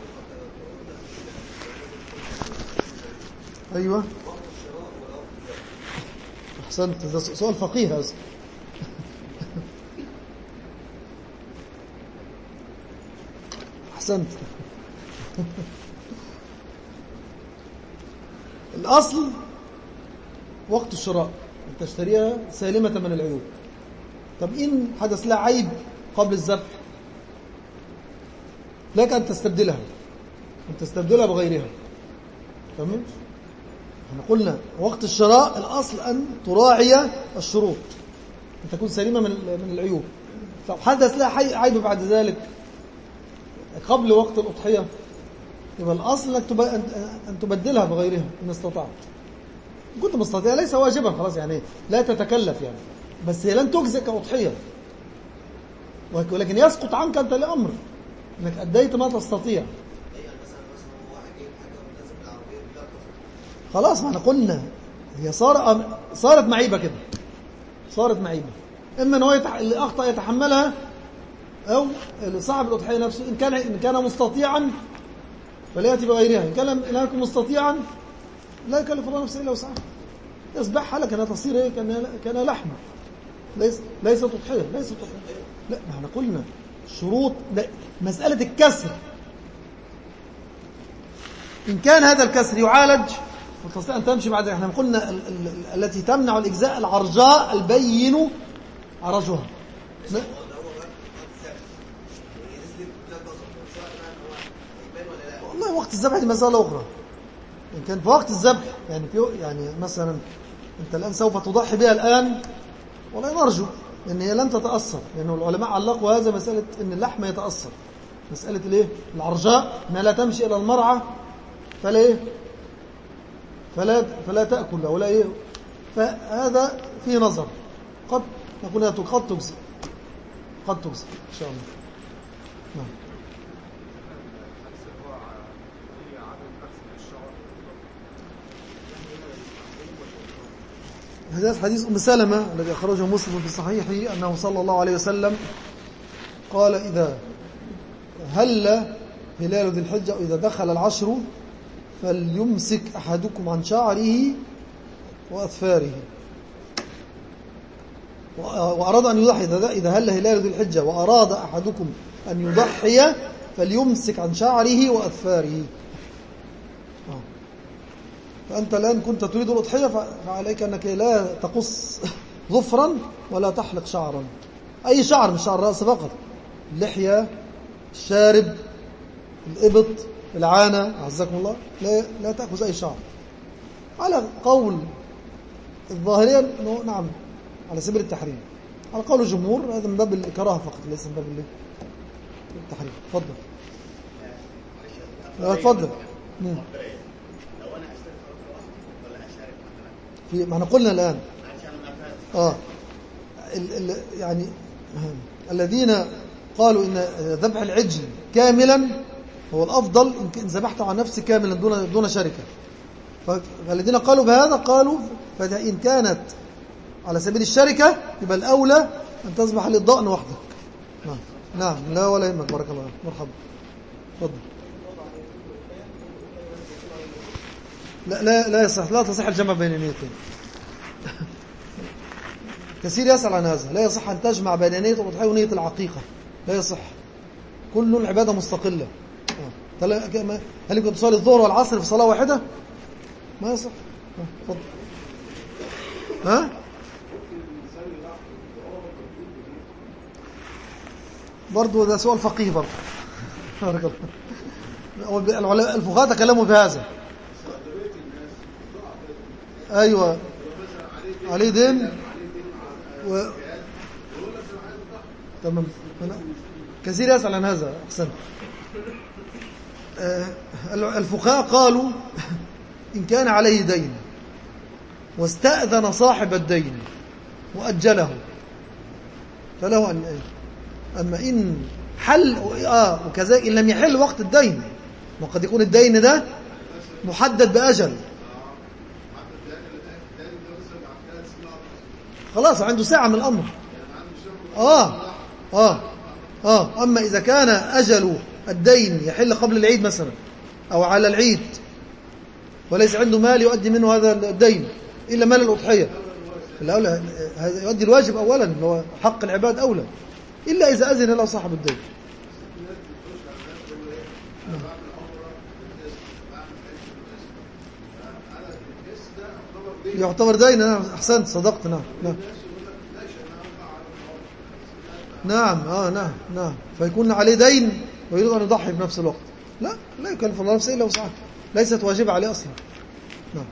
أيوة أحسنت، ده سؤال فقيه هذا. أحسنت. الأصل وقت الشراء تشتريها سالمة من العيوب. طب إن حدث لها عيب قبل الذبح لك أن تستبدلها بغيرها. تمام. احنا قلنا وقت الشراء الأصل أن تراعي الشروط، أن تكون سليمة من العيوب. طب حدث لها عيب بعد ذلك قبل وقت الأضحية، يبقى الأصل أن تبدلها بغيرها إن استطعت. كنت مستطيع ليس واجبا خلاص، يعني لا تتكلف يعني، بس هي لن تجزئ كأضحية، ولكن يسقط عنك أنت لأمر أنك أديت ما تستطيع. خلاص ما احنا قلنا هي صارت معيبة كده، صارت معيبة. إما أنه اللي أخطأ يتحملها أو صاحب الأضحية نفسه إن كان مستطيعا فليأتي بغيرها، إن كان لا يكون مستطيعا لا يكلف الله نفسه إلا وسعها، يصبحها لك أنها تصير إيه كان لحمة، ليست أضحية. لا ما احنا قلنا شروط مسألة الكسر، إن كان هذا الكسر يعالج وتستطيع أن تمشي بعد. احنا قلنا التي تمنع الإجزاء العرجاء البين عرجها. والله وقت الذبح دي مسألة أخرى. إن كان في وقت الذبح يعني مثلا أنت الآن سوف تضحي بها الآن والله نرجو لأن هي لن تتأثر، لأن العلماء علقوا هذا مسألة أن اللحم يتأثر، مسألة الإيه؟ العرجاء أنها لا تمشي إلى المرعى فلا إيه؟ فلا تأكل ولا إيه؟ فهذا فيه نظر، قد نقول قد تجزئ إن شاء الله. نعم. هذا حديث أم سلمة الذي أخرجه مسلم في صحيحه أنه صلى الله عليه وسلم قال إذا هل هلال ذي الحجة وإذا دخل العشر فليمسك أحدكم عن شعره وأظفاره، وأراد أن يضحي إذا هل هلال ذي الحجة وأراد أحدكم أن يضحي فليمسك عن شعره وأظفاره. فأنت الآن كنت تريد الأضحية فعليك أنك لا تقص ظفرا ولا تحلق شعرا، أي شعر مش شعر الرأس فقط، اللحية، الشارب، الإبط، العانة، أعزكم الله، لا تأخذ أي شعر. على قول الظاهرية نعم على سبيل التحريم، على قول الجمهور هذا من باب الكراهة فقط ليس من باب التحريم. تفضل. ما احنا قلنا الآن يعني الذين قالوا إن ذبح العجل كاملا هو الأفضل إن ذبحته عن نفسه كاملا دون شركة، فالذين قالوا بهذا قالوا فإن كانت على سبيل الشركة يبقى الأولى أن تذبح للضأن وحدك. نعم لا ولا يهمك، بارك الله، مرحبا، تفضل. لا تصح الجمع بين النيتين. كثير يسأل عن هذا، لا يصح أن تجمع بين نية الأضحية ونية العقيقة، لا يصح، كل العبادة مستقلة. هل يمكن تصلي الظهر والعصر في صلاة واحدة؟ ما يصح. تفضل. برضو ده سؤال فقيه برضو. الفقهاء تكلموا بهذا. أيوة عليه دين تمام. كثير يسأل عن هذا. أحسن. الفقهاء قالوا إن كان عليه دين واستأذن صاحب الدين وأجله فله أن أما إن حل وكذلك إن لم يحل وقت الدين، وقد يكون الدين ده محدد بأجل، خلاص عنده ساعة من الأمر. أما إذا كان أجل الدين يحل قبل العيد مثلا أو على العيد وليس عنده مال يؤدي منه هذا الدين إلا مال الأضحية، الأولى يؤدي الواجب أولا اللي هو حق العباد أولى، إلا إذا أذن له صاحب الدين. يعتبر دين. أحسنت، صدقت. نعم فيكون عليه دين ويريد أن يضحي بنفس الوقت، لا يكلف الله نفسه إلا وسعها، ليست واجبة عليه أصلا. نعم.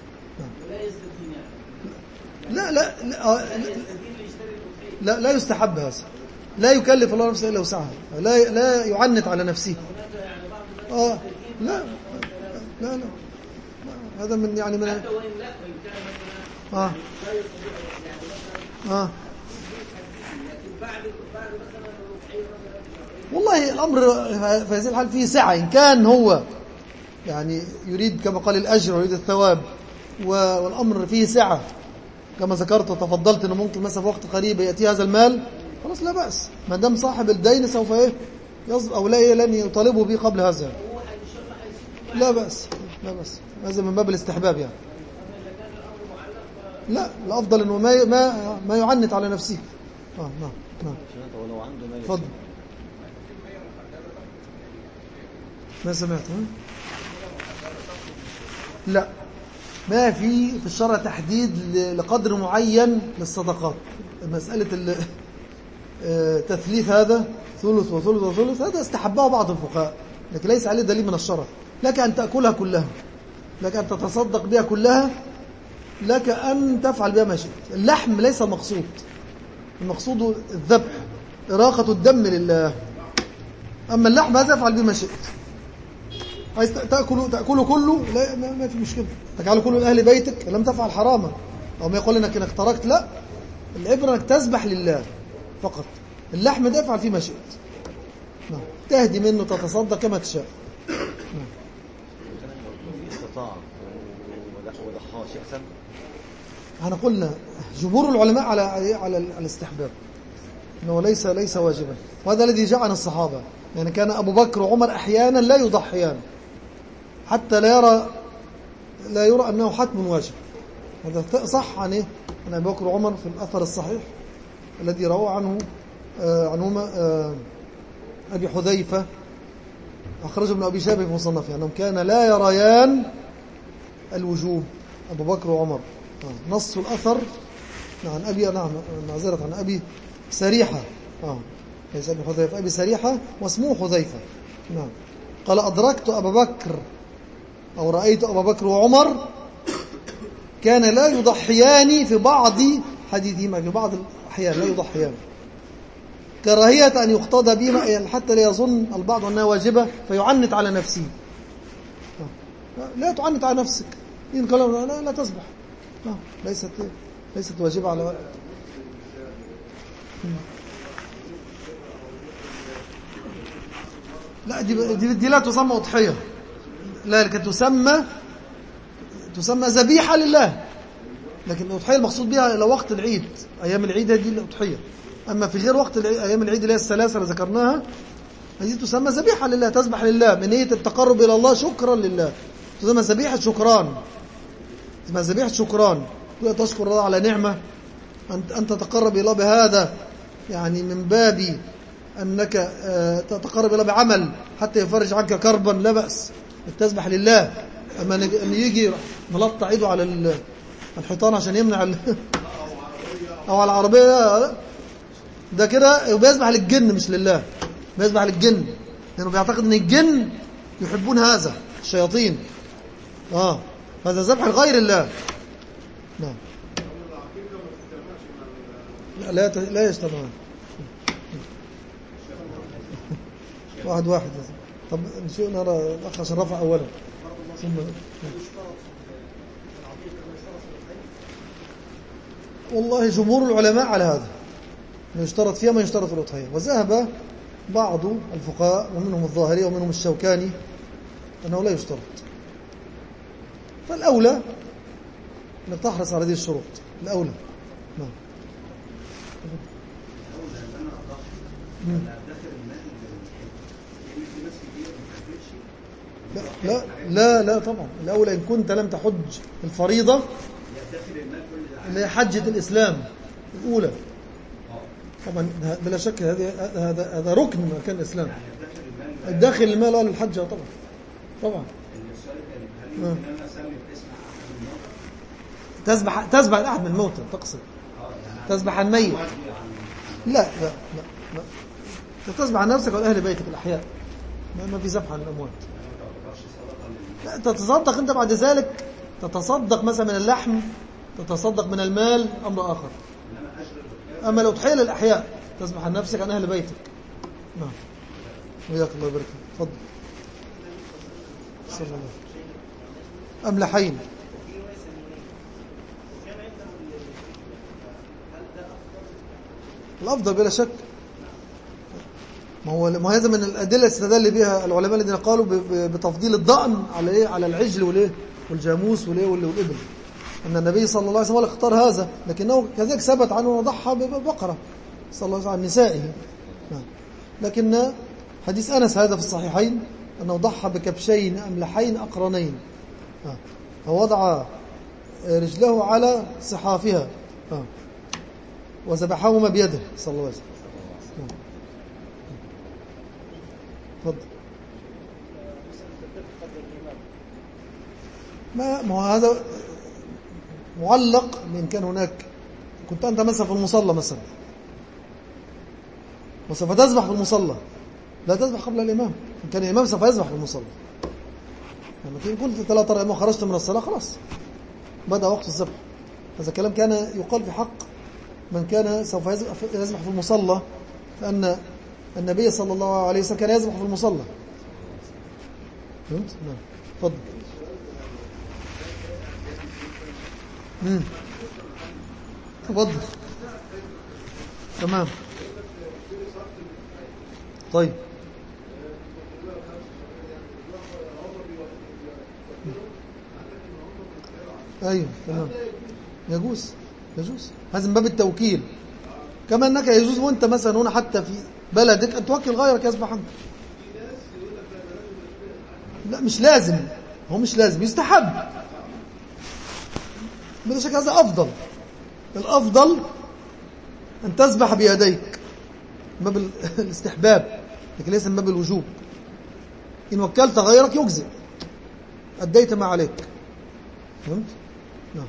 لا يستحب هذا، لا يكلف الله نفسه إلا وسعها، لا يعنت على نفسه. لا هذا من يعني من والله الأمر في هذه الحال فيه سعة، إن كان هو يعني يريد كما قال الأجر ويريد الثواب والأمر فيه سعة كما ذكرت وتفضلت أنه ممكن مثلا في وقت قريب يأتي هذا المال، خلاص لا بأس، ما دام صاحب الدين سوف يصبر أو لن يطالبه به قبل هذا، لا بأس. هذا من باب الاستحباب يعني. لا الأفضل أنه ما يعنت على نفسه. نعم. تفضل. ما سمعت؟ لا، ما في الشرع تحديد لقدر معين للصدقات. مسألة تثليث هذا ثلث وثلث وثلث هذا استحبه بعض الفقهاء، لكن ليس عليه دليل من الشرع. لك أن تأكلها كلها، لك أن تتصدق بها كلها لك أن تفعل بها ما شئت. اللحم ليس المقصود، المقصود الذبح، إراقة الدم لله. أما اللحم هذا افعل به ما شئت. عايز تأكله كله، لا ما في مشكلة، تجعله كله لأهل بيتك، لم تفعل حراما. أو ما يقول إنك تركت، لا، العبرة إنك تذبح لله فقط. اللحم ده افعل فيه ما شئت. نعم. تهدي منه، تتصدق كما تشاء. نعم. استطاع وضحاه شيء أحسن. احنا قلنا جمهور العلماء على الاستحباب، انه ليس واجبا، وهذا الذي جعل الصحابه. يعني كان ابو بكر وعمر احيانا لا يضحيان حتى لا يرى انه حتم واجب. هذا صح عن ابي بكر وعمر في الاثر الصحيح الذي روى عنهما ابي حذيفه، اخرجه ابن ابي شيبه في مصنفه، انهم كان لا يريان الوجوب، ابو بكر وعمر. نص الأثر عن أبي سريحة، ليس أبي حذيفة، أبي سريحة واسمه حذيفة. نعم. قال أدركت أبا بكر أو رأيت أبا بكر وعمر كان لا يضحيان في بعض حديثهما، في بعض الأحيان لا يضحيان، كراهية أن يقتضى بهما حتى لا يظن البعض أنها واجبة فيعنت على نفسه. لا تعنت على نفسك، إن قال لا تسبح، ليست واجبة على وقت. لا، دي لا تسمى أضحية، لا، لكن تسمى ذبيحة لله. لكن الأضحية المقصود بها إلى وقت العيد، أيام العيد هذه الأضحية. أما في غير وقت أيام العيد اللي هي الثلاثة اللي ذكرناها، هذه تسمى ذبيحة لله، تذبح لله من نية التقرب إلى الله شكرا لله، تسمى ذبيحة شكران، تسمى ذبيحة شكران. تشكر الله على نعمة، أن تتقرب إلى الله بهذا، يعني من باب أنك تتقرب إلى الله بعمل حتى يفرج عنك كربا، لا بأس، تسبح لله. أما أن يجي ملطع عيده على الحيطان عشان يمنع أو على العربية، ده كده بيسبح للجن مش لله، بيسبح للجن، لأنه بيعتقد أن الجن يحبون هذا، الشياطين. هذا ذبح لغير الله. نعم. لا يجتمعون. واحد. طب نشوف نرى الأخ عشان رفع أولا ثم. والله جمهور العلماء على هذا، ما يشترط فيها ما يشترط في الأضحية. وذهب بعض الفقهاء ومنهم الظاهري ومنهم الشوكاني أنه لا يشترط. فالأولى أنك تحرص على هذه الشروط، الأولى. نعم. لا طبعا، الأولى إن كنت لم تحج الفريضة اللي هي حجة الإسلام الأولى، طبعا بلا شك هذا ركن من أركان الإسلام، الداخل المال للحج طبعا. تذبح الأحد من الموتى، تقصد تذبح عن ميت؟ لا تذبح عن نفسك وأهل بيتك الأحياء، ما في ذبح عن الأموات. لا، تتصدق أنت بعد ذلك، تتصدق مثلا من اللحم، تتصدق من المال، أمر آخر. أما لو تحيل الأحياء تذبح عن نفسك عن أهل بيتك. نعم. وياك الله يبارك فيك. تفضل. صلى الله أملحين. الأفضل بلا شك. ما هذا من الأدلة استدل بها العلماء الذين قالوا بتفضيل الضأن على العجل والجاموس والإبل، أن النبي صلى الله عليه وسلم اختار هذا، لكنه كذلك ثبت عنه ضحى ببقرة صلى الله عليه وسلم عن نسائه. لكن حديث أنس هذا في الصحيحين أنه ضحى بكبشين أملحين أقرنين، فوضع رجله على صحافها وذبحهما بيده صلى الله عليه وسلم. تفضل. ما هو هذا معلق بإن كان هناك، كنت أنت مثلا في المصلى مثلا وسوف تذبح في المصلى، لا تذبح قبل الإمام. إن كان الإمام سوف يذبح في المصلى، لما كنت لا ترى الإمام خرجت من الصلاة خلاص بدأ وقت الذبح. هذا كلام كان يقال في حق من كان سوف يذبح في المصلى، لأن النبي صلى الله عليه وسلم كان يذبح في المصلى. فهمت؟ نعم. تفضل. تفضل. تمام. طيب. ايوه تمام. يجوز هذا من باب التوكيل، كما انك يجوز وانت مثلا هنا حتى في بلدك ان توكل غيرك يذبح عنك. لا مش لازم، هو مش لازم، يستحب بلا شك. هذا افضل، الافضل ان تذبح بيديك من باب الاستحباب، لكن ليس من باب الوجوب. ان وكلت غيرك يجزئ، اديت ما عليك. فهمت؟ نعم.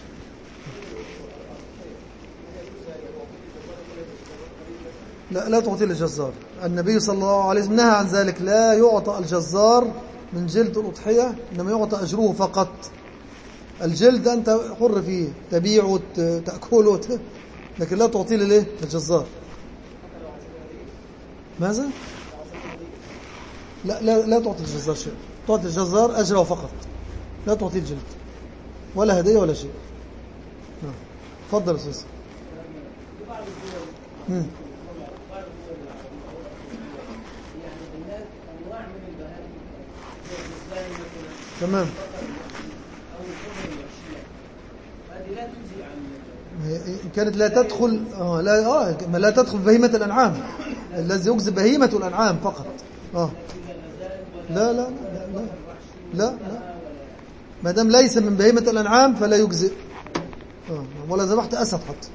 لا تعطي للجزار. النبي صلى الله عليه وسلم نهى عن ذلك، لا يعطى الجزار من جلد الأضحية، إنما يعطى أجره فقط. الجلد أنت حر فيه، تبيعه تأكله لكن لا تعطي لليه الجزار. ماذا؟ لا تعطي الجزار شيء، تعطي الجزار أجره فقط، لا تعطي الجلد ولا هدية ولا شيء. نعم. تفضل يا أستاذ. تمام. كانت لا تدخل لا تدخل بهيمة الأنعام، الذي يجزي بهيمة الأنعام فقط. لا لا لا لا لا ما دام ليس من بهيمة الأنعام فلا يجزئ. ولا ذبحت أسد حتى.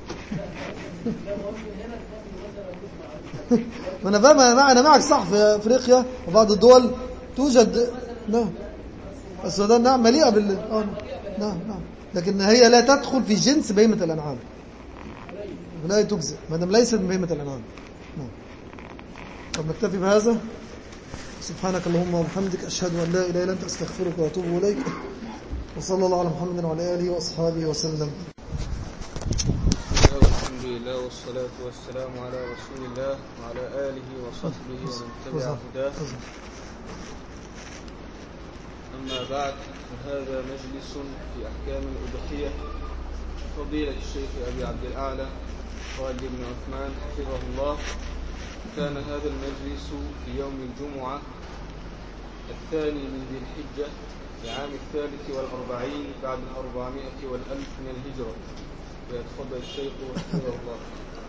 أنا فاهم، أنا معك صح. في أفريقيا وبعض الدول توجد نعم السودان نعم مليئة نعم لكن هي لا تدخل في جنس بهيمة الأنعام، لا تجزئ ما دام ليست من بهيمة الأنعام. نعم. طب نكتفي بهذا. سبحانك اللهم وبحمدك، أشهد أن لا إله إلا أنت، أستغفرك وأتوب إليك. وصلى الله على محمد وعلى آله وأصحابه وسلم. الحمد لله والصلاة والسلام على رسول الله وعلى آله وصحبه ومن تبع هداه. أما بعد، فهذا مجلس في أحكام الأضحية فضيلة الشيخ أبي عبد الأعلى خالد بن عثمان حفظه الله. كان هذا المجلس في يوم الجمعة 2 من ذي الحجة لعام 43 بعد 400 والألف من الهجرة. فيتفضل الشيخ حفظه الله.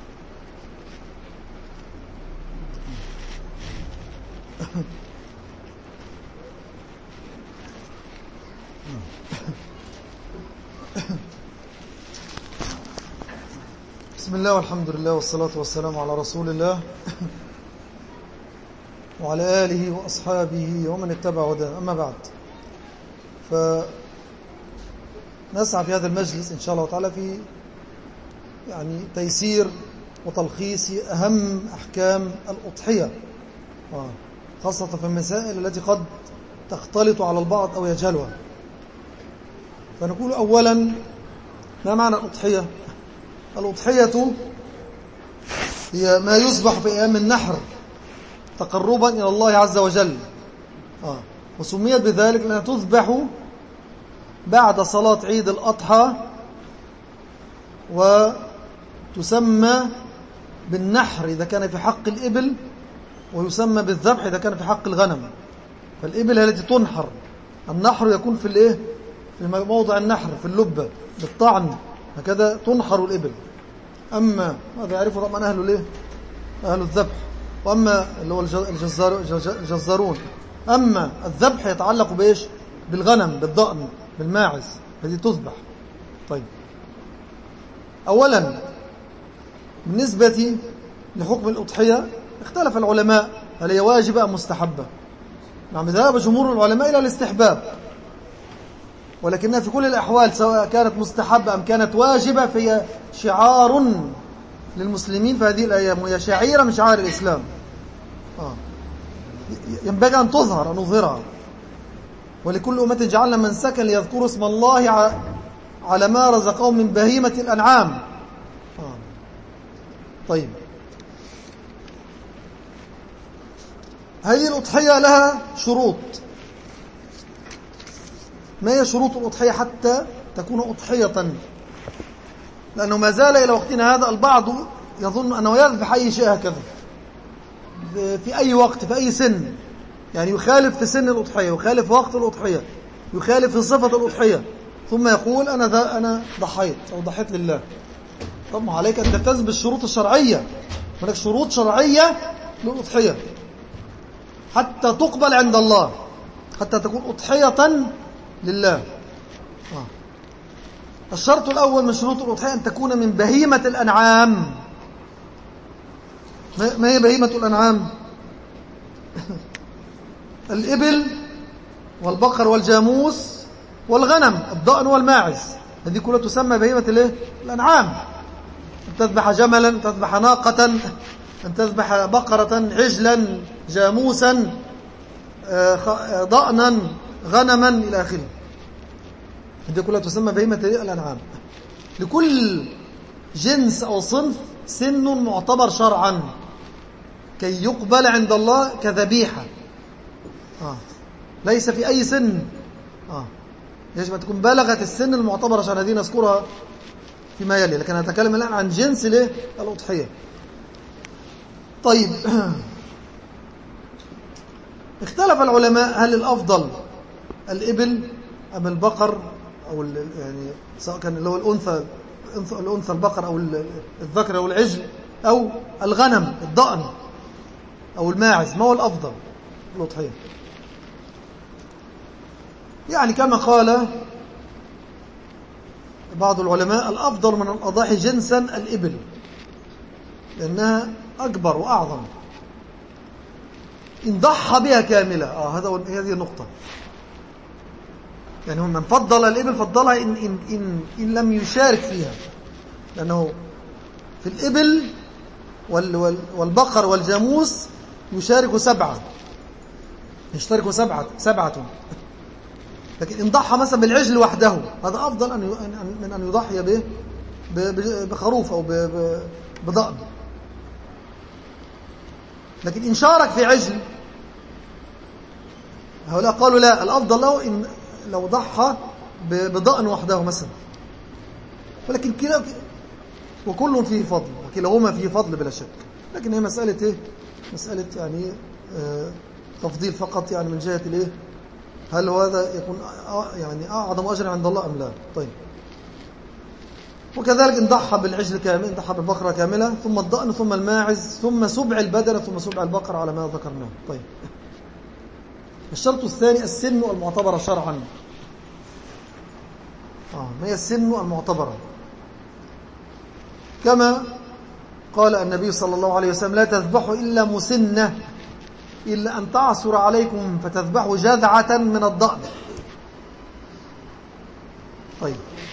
بسم الله والحمد لله والصلاة والسلام على رسول الله وعلى آله وأصحابه ومن اتبع هداه. أما بعد، فنسعى في هذا المجلس إن شاء الله تعالى في تيسير وتلخيص أهم أحكام الأضحية، خاصة في المسائل التي قد تختلط على البعض أو يجهلها. فنقول أولا، ما معنى الأضحية؟ الأضحية هي ما يذبح في أيام النحر تقربا إلى الله عز وجل، وسميت بذلك لأنها تذبح بعد صلاة عيد الأضحى، وتسمى بالنحر إذا كان في حق الإبل، ويسمى بالذبح إذا كان في حق الغنم. فالإبل هي التي تنحر، النحر يكون في موضع النحر في اللبة بالطعن، هكذا تنحر الإبل. أما هذا يعرفه طبعا أهل الذبح، وأما اللي هو الجزارون. أما الذبح يتعلق بإيش؟ بالغنم، بالضأن، بالماعز، هذه تذبح. طيب، أولا بالنسبة لحكم الأضحية اختلف العلماء هل هي واجبة أم مستحبة. نعم، ذهب جمهور العلماء إلى الاستحباب، ولكنها في كل الأحوال سواء كانت مستحبة أم كانت واجبة فهي شعار للمسلمين في هذه الأيام، وهي شعيرة من شعائر الإسلام. ينبغي أن نظهرها. ولكل أمة جعلنا منسكا ليذكروا اسم الله على ما رزقهم من بهيمة الأنعام. طيب، هذه الأضحية لها شروط. ما هي شروط الأضحية حتى تكون أضحية؟ لأنه ما زال إلى وقتنا هذا البعض يظن أنه يذبح أي شيء هكذا في أي وقت في أي سن، يعني يخالف في سن الأضحية، يخالف في وقت الأضحية، يخالف في صفة الأضحية، ثم يقول أنا ضحيت أو ضحيت لله. طب عليك أن تلتزم بالشروط الشرعية. هناك شروط شرعية للأضحية حتى تقبل عند الله، حتى تكون أضحية لله. الشرط الأول من شروط الأضحية أن تكون من بهيمة الأنعام. ما هي بهيمة الأنعام؟ الإبل والبقر والجاموس والغنم، الضأن والماعز، هذه كلها تسمى بهيمة الأنعام. أن تذبح جملا، أن تذبح ناقة، أن تذبح بقرة، عجلا، جاموسا، ضأنا، غنما إلى آخره، هذه كلها تسمى بهيمة الأنعام. لكل جنس أو صنف سن معتبر شرعا كي يقبل عند الله كذبيحة. ليس في أي سن، يجب أن تكون بلغت السن المعتبرة شرعا، هذه نذكرها فيما يلي، لكن نتكلم الآن عن جنس الأضحية. طيب، اختلف العلماء هل الأفضل الإبل أم البقر، أو يعني سواء كان اللي هو الأنثى البقر أو الذكر أو العجل، أو الغنم الضأن أو الماعز، ما هو الأفضل في الأضحية؟ يعني كما قال بعض العلماء الأفضل من الأضاحي جنسا الإبل، لأنها أكبر وأعظم إن ضحى بها كاملة. هذه النقطة، يعني من فضل الإبل فضلها إن لم يشارك فيها، لأنه في الإبل والبقر والجاموس يشترك سبعة، لكن إن ضحى مثلا بالعجل وحده هذا أفضل من أن يضحي بخروف أو بضأن. لكن إن شارك في عجل، هؤلاء قالوا لا، الأفضل له إن لو ضحى بضأن وحده مثلا. ولكن كلا وكل فيه فضل، وكلاهما فيه فضل بلا شك، لكن هي مسألة مسألة يعني تفضيل فقط، يعني من جهة هل هذا يكون يعني أعظم أجر عند الله أم لا. طيب، وكذلك إن ضحى بالعجل كامل، إن ضحى بالبقرة كاملة، ثم الضأن، ثم الماعز، ثم سبع البدنة، ثم سبع البقرة على ما ذكرناه. طيب، الشرط الثاني السن المعتبرة شرعا. ما هي السن المعتبرة؟ كما قال النبي صلى الله عليه وسلم: لا تذبحوا إلا مسنة، إلا أن تعثر عليكم فتذبحوا جذعة من الضأن. طيب،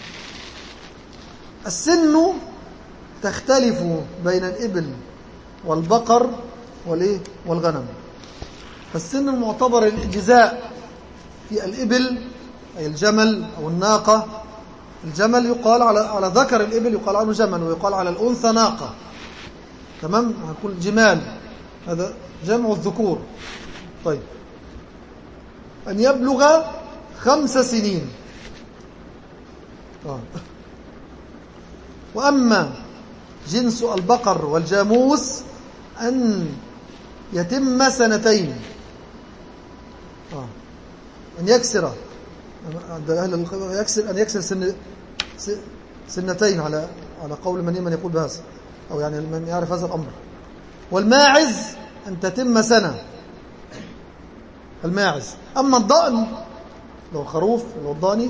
السن تختلف بين الإبل والبقر والغنم. فالسن المعتبر الإجزاء في الإبل أي الجمل أو الناقة. الجمل يقال على ذكر الإبل يقال عنه جمل، ويقال على الأنثى ناقة. تمام، هنقول جمال، هذا جمع الذكور. طيب، أن يبلغ 5 سنين. وأما جنس البقر والجاموس أن يتم 2 أن يكسر عند أهل الخبر أن يكسر 2 على قول من يقول بهذا، أو يعني من يعرف هذا الأمر. والماعز أن تتم 1 سنة الماعز. أما الضأن لو خروف لو الضاني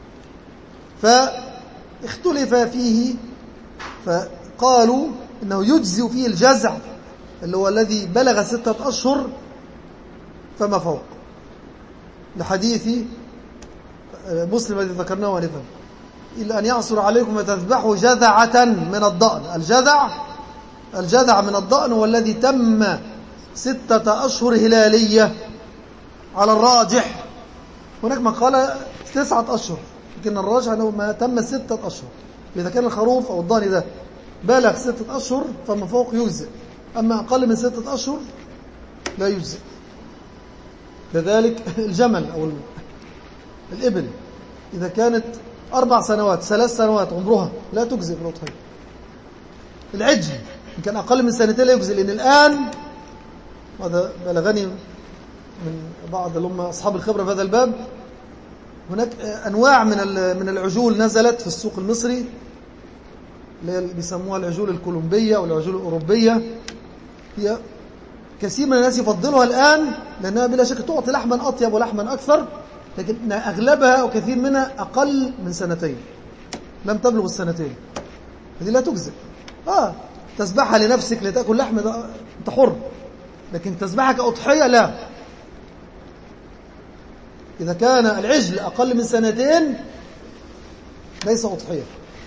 فاختلف فيه، فقالوا إنه يجزي فيه الجزع اللي هو الذي بلغ 6 أشهر فما فوق، لحديث مسلم الذي ذكرناه آنفا: إلا أن يعصر عليكم وتذبحوا جذعة من الضأن. الجذع من الضأن هو الذي تم 6 أشهر هلالية على الراجح. هناك من قال 9 أشهر، لكن الراجح أنه ما تم 6 أشهر. إذا كان الخروف أو الضاني ده بلغ 6 أشهر فما فوق يجزئ، أما أقل من 6 أشهر لا يجزئ. كذلك الجمل أو الإبل إذا كانت 4 سنوات 3 سنوات عمرها لا تجزئ في الأضحية. العجل إن كان أقل من 2 لا يجزئ، لأن الآن هذا بلغني من بعض اللي هم أصحاب الخبرة في هذا الباب، هناك أنواع من العجول نزلت في السوق المصري اللي بيسموها العجول الكولومبية أو العجول الأوروبية. هي كثير من الناس يفضلها الآن لأنها بلا شك تعطي لحما أطيب ولحما أكثر، لكن أغلبها وكثير منها أقل من 2 لم تبلغ 2. هذه لا تجزئ. تذبحها لنفسك لتأكل لحم أنت حر، لكن تذبحها كأضحية لا. إذا كان العجل أقل من 2 ليس أضحية،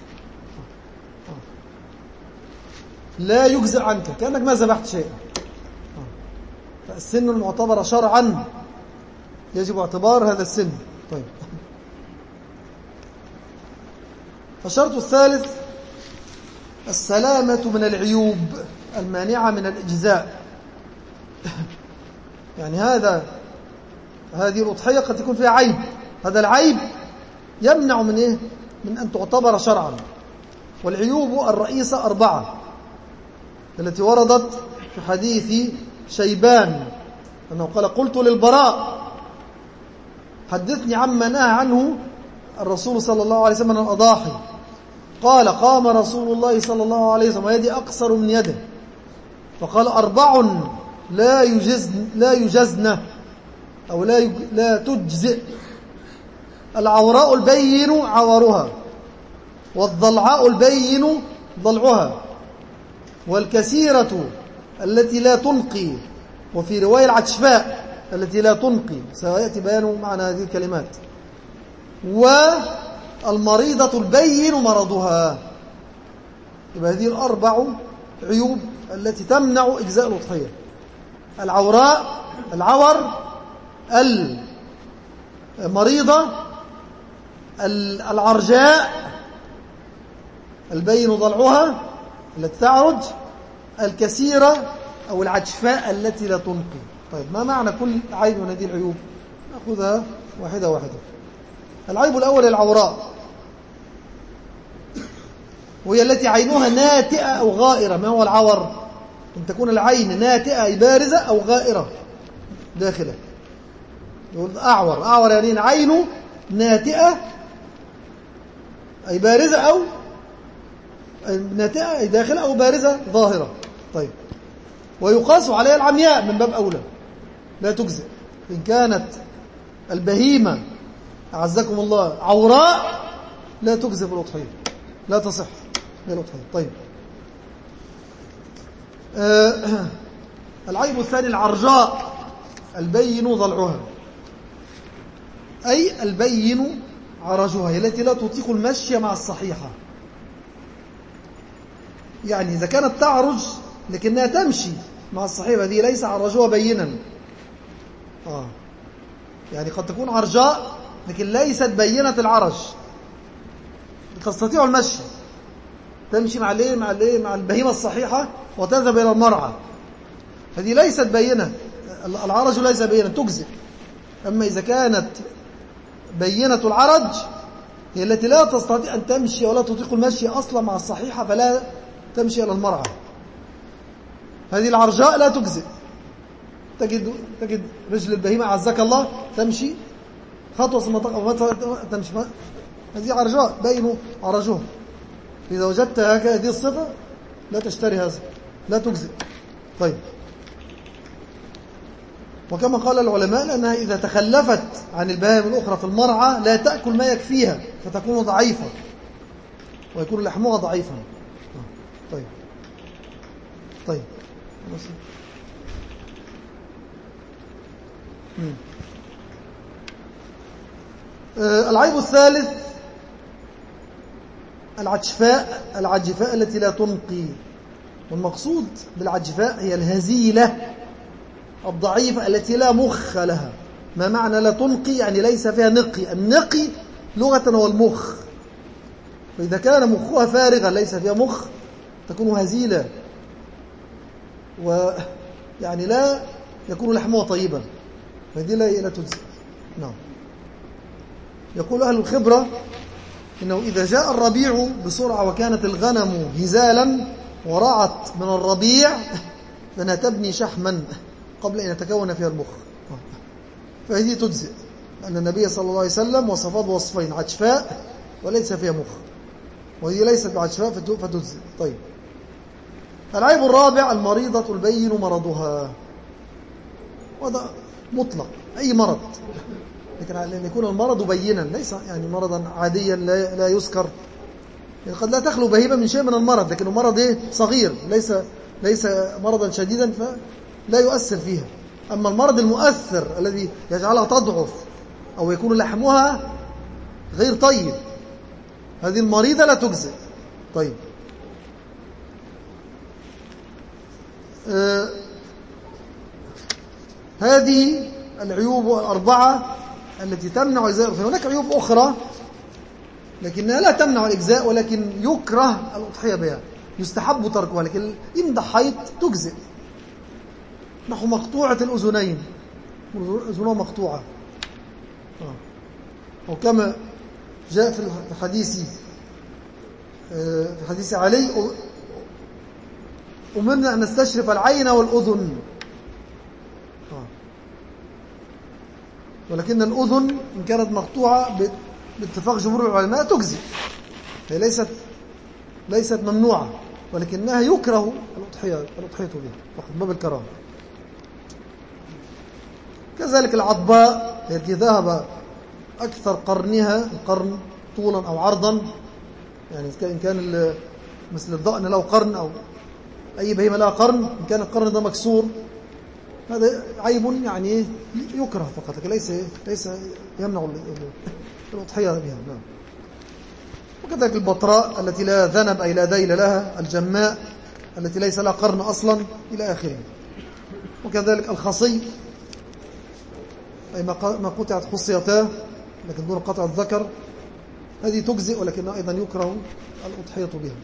لا يجزئ عنك، كأنك ما ذبحت شيئا. فالسن المعتبر شرعا يجب اعتبار هذا السن. طيب، فالشرط الثالث السلامة من العيوب المانعة من الإجزاء. يعني هذه الأضحية قد يكون فيها عيب، هذا العيب يمنع من إيه؟ من أن تعتبر شرعا. والعيوب الرئيسة 4 التي وردت في حديث شيبان أنه قال: قلت للبراء حدثني عما نهى عنه الرسول صلى الله عليه وسلم من الأضاحي. قال: قام رسول الله صلى الله عليه وسلم ويدي أقصر من يده فقال: 4 لا يجزن أو لا تجزئ: العوراء البين عورها، والضلعاء البين ضلعها، والكثيرة التي لا تنقي، وفي رواية العجفاء التي لا تنقي، سيأتي بيان معنى هذه الكلمات، والمريضة البين مرضها. يبقى هذه 4 عيوب التي تمنع إجزاء الأضحية: العور، المريضة، العرجاء البين ضلعها التي تعرج، الكثيرة أو العجفاء التي لا تنقي. طيب، ما معنى كل عيب من هذه العيوب؟ نأخذها واحدة واحدة. العيب الأول العوراء، وهي التي عينها ناتئة أو غائرة. ما هو العور؟ أن تكون العين ناتئة أي بارزة أو غائرة داخلة. يقول أعور يعني العين ناتئة أي بارزة أو ناتئة أي داخلة أو بارزة ظاهرة. طيب، ويقاس عليها العمياء من باب أولى لا تجزئ. إن كانت البهيمة أعزكم الله عوراء لا تجزئ بالأضحية، لا تصح بالأضحية. طيب، العيب الثاني العرجاء البين ضلعها، أي البين عرجها، هي التي لا تطيق المشي مع الصحيحة. يعني إذا كانت تعرج لكنها تمشي مع الصحيحة، هذه ليس عرجها بينا. يعني قد تكون عرجاء لكن ليست بينة العرج، تستطيع المشي، تمشي مع البهيمة الصحيحة وتذهب إلى المرعى، هذه ليست بينة، العرج ليس بينة تجزئ. أما إذا كانت بينة العرج هي التي لا تستطيع أن تمشي ولا تطيق المشي أصلا مع الصحيحة فلا تمشي إلى المرعى، هذه العرجاء لا تجزئ. تجد رجل البهيمة عزك الله تمشي خطوة ثم تمشي، هذه عرجاء بين عرجها. إذا وجدت هذه الصفة لا تشتري هذا، لا تجزئ. طيب، وكما قال العلماء لأنها إذا تخلفت عن البهائم الأخرى في المرعى لا تأكل ما يكفيها فتكون ضعيفة ويكون لحمها ضعيفا. طيب العيب الثالث العجفاء التي لا تنقي. والمقصود بالعجفاء هي الهزيلة الضعيفة التي لا مخ لها. ما معنى لا تنقي؟ يعني ليس فيها نقي. النقي لغة هو المخ، فإذا كان مخها فارغا ليس فيها مخ تكون هزيلة، ويعني لا يكون لحمها طيبا، فهذه لا تجزئ. نعم. يقول أهل الخبرة إنه إذا جاء الربيع بسرعة وكانت الغنم هزالا ورعت من الربيع فإنها تبني شحما قبل أن يتكون فيها المخ، فهذه تجزئ، لأن النبي صلى الله عليه وسلم وصفها بوصفين: عجفاء وليس فيها مخ، وهي ليست بعجفاء فتجزئ. طيب، العيب الرابع: المريضة البين مرضها، وهذا مطلق أي مرض، لكن أن يكون المرض بينا ليس يعني مرضا عاديا لا يذكر، يعني قد لا تخلو بهيبة من شيء من المرض، لكنه مرض صغير ليس مرضا شديدا فلا يؤثر فيها. أما المرض المؤثر الذي يجعلها تضعف أو يكون لحمها غير طيب، هذه المريضة لا تجزئ. طيب، هذه العيوب الأربعة التي تمنع إجزاء الأضحية. هناك عيوب أخرى لكنها لا تمنع الإجزاء، ولكن يكره الأضحية بها، يستحب تركها، لكن إن ضحيت تجزئ، نحو مقطوعة الأذنين، أذنها مقطوعة، وكما جاء في حديث علي: أمرنا أن نستشرف العين والأذن، ولكن الأذن إن كانت مقطوعة باتفاق جمهور العلماء تجزي، هي ليست ممنوعة، ولكنها يكره الأضحية بها من باب الكراهة. كذلك العضباء التي ذهب أكثر قرنها، القرن طولا أو عرضا، يعني إن كان مثل الضأن له قرن أو أي بهيمة لها قرن، إن كان القرن ده مكسور هذا عيب يعني يكره فقط، لكن ليس يمنع الأضحية بها. نعم. وكذلك البطراء التي لا ذنب أي لا ذيل لها، الجماء التي ليس لها قرن أصلا إلى آخره. وكذلك الخصي أي ما قطعت خصيتاه لكن دون قطع الذكر، هذه تجزئ ولكنها أيضا يكره الأضحية بها.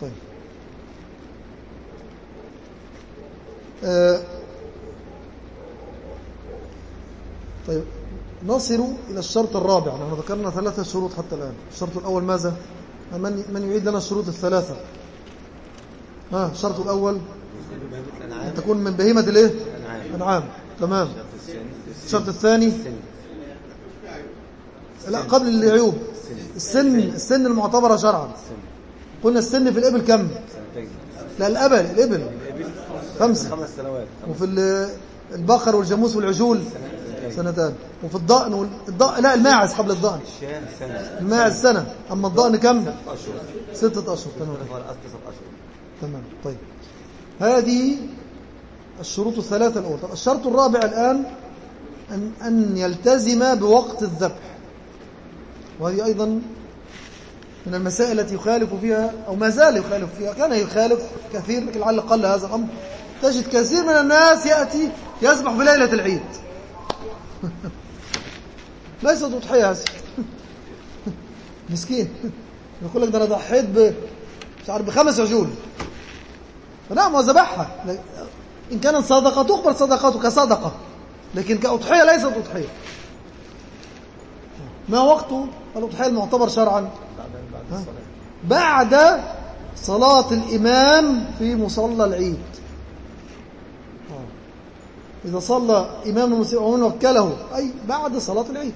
طيب، نصل إلى الشرط الرابع. نحن ذكرنا 3 شروط حتى الآن. الشرط الأول ماذا؟ من يعيد لنا الشروط الثلاثة؟ الشرط الأول أن تكون من بهيمة الإيه؟ أنعام. تمام. الشرط الثاني لا، قبل العيوب، السن المعتبرة شرعا. قلنا السن في الإبل كم؟ لا، الإبل 5 سنوات، وفي البقر والجاموس والعجول 2 وفي الضأن لا، الماعز قبل الضأن، الماعز سنة، أما الضأن كم؟ 6 أشهر. تمام. طيب، هذه الشروط الثلاثة الأولى. طب الشرط الرابع الآن أن يلتزم بوقت الذبح، وهذه أيضا من المسائل التي يخالف فيها أو ما زال يخالف فيها، كان يخالف كثير لكن لعل قل هذا الأمر. تجد كثير من الناس يأتي يذبح في ليلة العيد ليست أضحية مسكين، يقول لك ده أنا ضحيت ب5 عجول، فنعم وذبحها، إن كانت صدقة تقبل صدقته كصدقة، لكن كأضحية ليست أضحية. ما وقت الأضحية المعتبر شرعا؟ بعد صلاة الإمام في مصلى العيد. إذا صلى إمام المسلمين ومن وكله أي بعد صلاة العيد.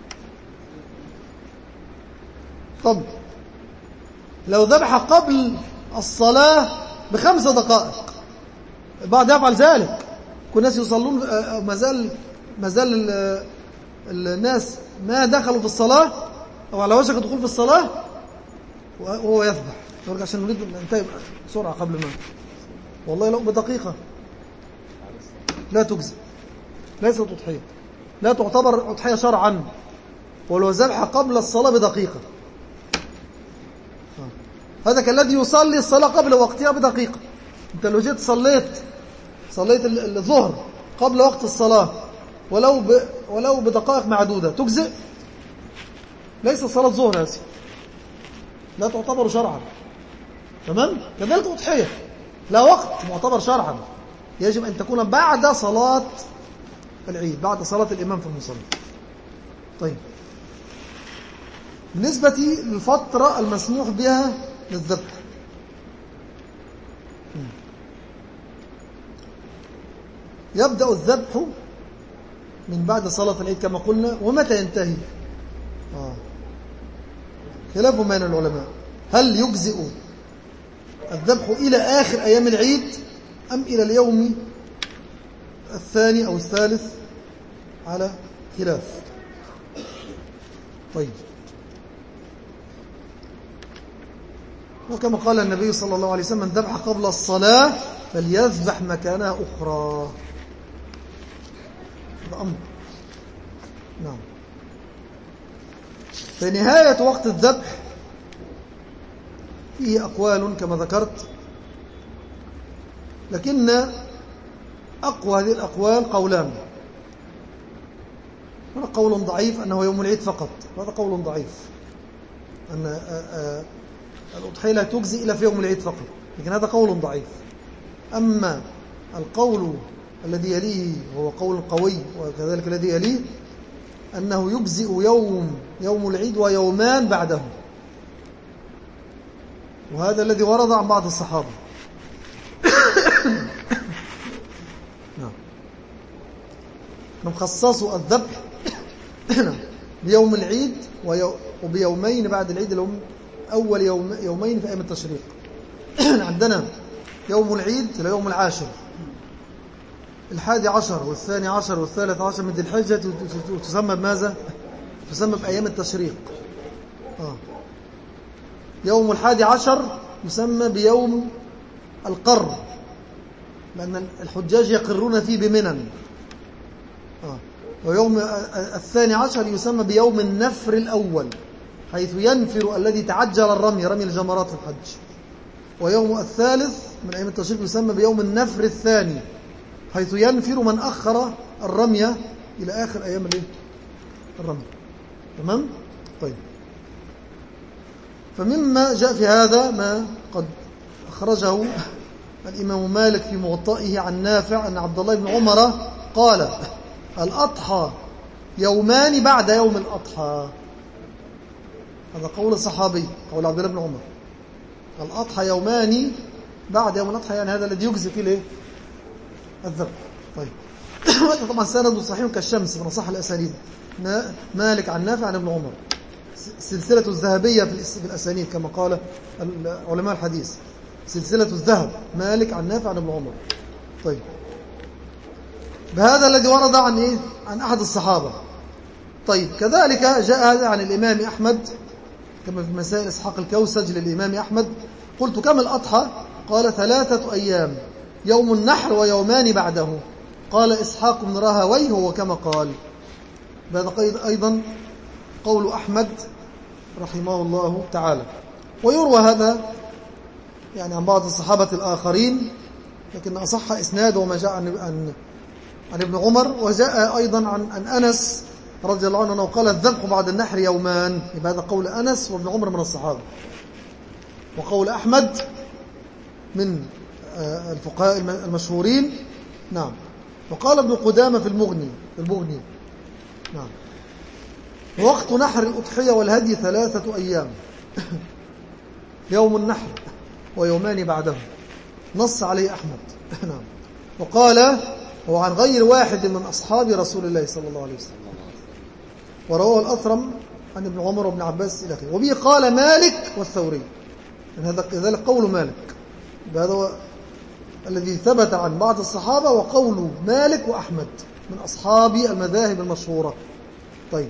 طب لو ذبح قبل الصلاة ب5 دقائق، بعد يفعل ذلك، كل الناس يصلون، ما زال الناس ما دخلوا في الصلاة أو على وشك الدخول في الصلاة وهو يذبح، يرجع عشان نريد أن ننتهي بسرعة قبل ما، والله لو بدقيقة لا تجزي، ليست أضحية، لا تعتبر أضحية شرعا، ولو ذبح قبل الصلاة بدقيقة. هذا كالذي يصلي الصلاة قبل وقتها بدقيقة. أنت لو جيت صليت الظهر قبل وقت الصلاة ولو بدقائق معدودة تجزئ؟ ليس صلاة ظهر يا سيدي، لا تعتبر شرعا. تمام؟ كذلك أضحية لا وقت معتبر شرعا، يجب أن تكون بعد صلاة العيد، بعد صلاة الإمام في المصلى. طيب، بالنسبة للفترة المسموح بها للذبح، يبدأ الذبح من بعد صلاة العيد كما قلنا. ومتى ينتهي؟ خلاف بين العلماء، هل يجزئ الذبح إلى آخر أيام العيد أم إلى اليوم الثاني أو الثالث؟ على خلاف. طيب، وكما قال النبي صلى الله عليه وسلم: من ذبح قبل الصلاة فليذبح مكانها أخرى. هذا أمر. نعم. في نهاية وقت الذبح فيه أقوال كما ذكرت، لكن أقوى هذه الأقوال قولان. هنا قول ضعيف أنه يوم العيد فقط، وهذا قول ضعيف، أن الأضحية لا تجزي إلا في يوم العيد فقط، لكن هذا قول ضعيف. أما القول الذي يليه وهو قول قوي، وكذلك الذي يليه أنه يجزئ يوم العيد ويومان بعده، وهذا الذي ورد عن بعض الصحابة. نعم، خصصوا الذبح بيوم العيد وبيومين بعد العيد، اللي هم أول يومين في أيام التشريق. عندنا يوم العيد إلى يوم العاشر، 11 والثاني عشر والثالث عشر من ذي الحجة، تسمى بماذا؟ تسمى بأيام التشريق. يوم 11 يسمى بيوم القر، لأن الحجاج يقرون فيه بمنن. ويوم الثاني عشر يسمى بيوم النفر الأول، حيث ينفر الذي تعجل رمي الجمرات في الحج. ويوم الثالث من أيام التشريق يسمى بيوم النفر الثاني، حيث ينفر من أخر الرمي إلى آخر أيام الرمي. تمام؟ طيب، فمما جاء في هذا ما قد أخرجه الإمام مالك في موطئه عن نافع أن عبد الله بن عمر قال: الأضحى يومان بعد يوم الأضحى. هذا قول الصحابي، قول عبد الله بن عمر. الأضحى يومان بعد يوم الأضحى، يعني هذا الذي يجزي فيه الذبح. طيب، هذا طبعا سند صحيح كالشمس من أصح الأسانيد، مالك عن نافع عن ابن عمر، سلسلة الذهبية في الأسانيد كما قال علماء الحديث، سلسلة الذهب، مالك عن نافع عن ابن عمر. طيب، بهذا الذي ورد عن أحد الصحابة. طيب، كذلك جاء هذا عن الإمام أحمد كما في مسائل إسحاق الكوسج للإمام أحمد. قلت: كم الأضحى؟ قال: 3 أيام، يوم النحر ويومان بعده. قال إسحاق بن راهويه: هو كما قال. هذا أيضا قول أحمد رحمه الله تعالى. ويروى هذا يعني عن بعض الصحابة الآخرين، لكن أصح إسناده وما جاء عن ابن عمر. وجاء أيضا عن أنس رضي الله عنه أنه قال: الذبح بعد النحر يومان. هذا قول أنس وابن عمر من الصحابة، وقول أحمد من الفقهاء المشهورين. نعم. وقال ابن قدامة في المغني. نعم. وقت نحر الأضحية والهدي 3 أيام، يوم النحر ويومان بعده، نص عليه أحمد. نعم. وقال: هو عن غير واحد من أصحاب رسول الله صلى الله عليه وسلم، ورواه الأثرم عن ابن عمر وابن عباس إلى آخره. وبه قال مالك والثوري، هذا قول مالك، هذا هو الذي ثبت عن بعض الصحابة، وقول مالك وأحمد من أصحاب المذاهب المشهورة. طيب،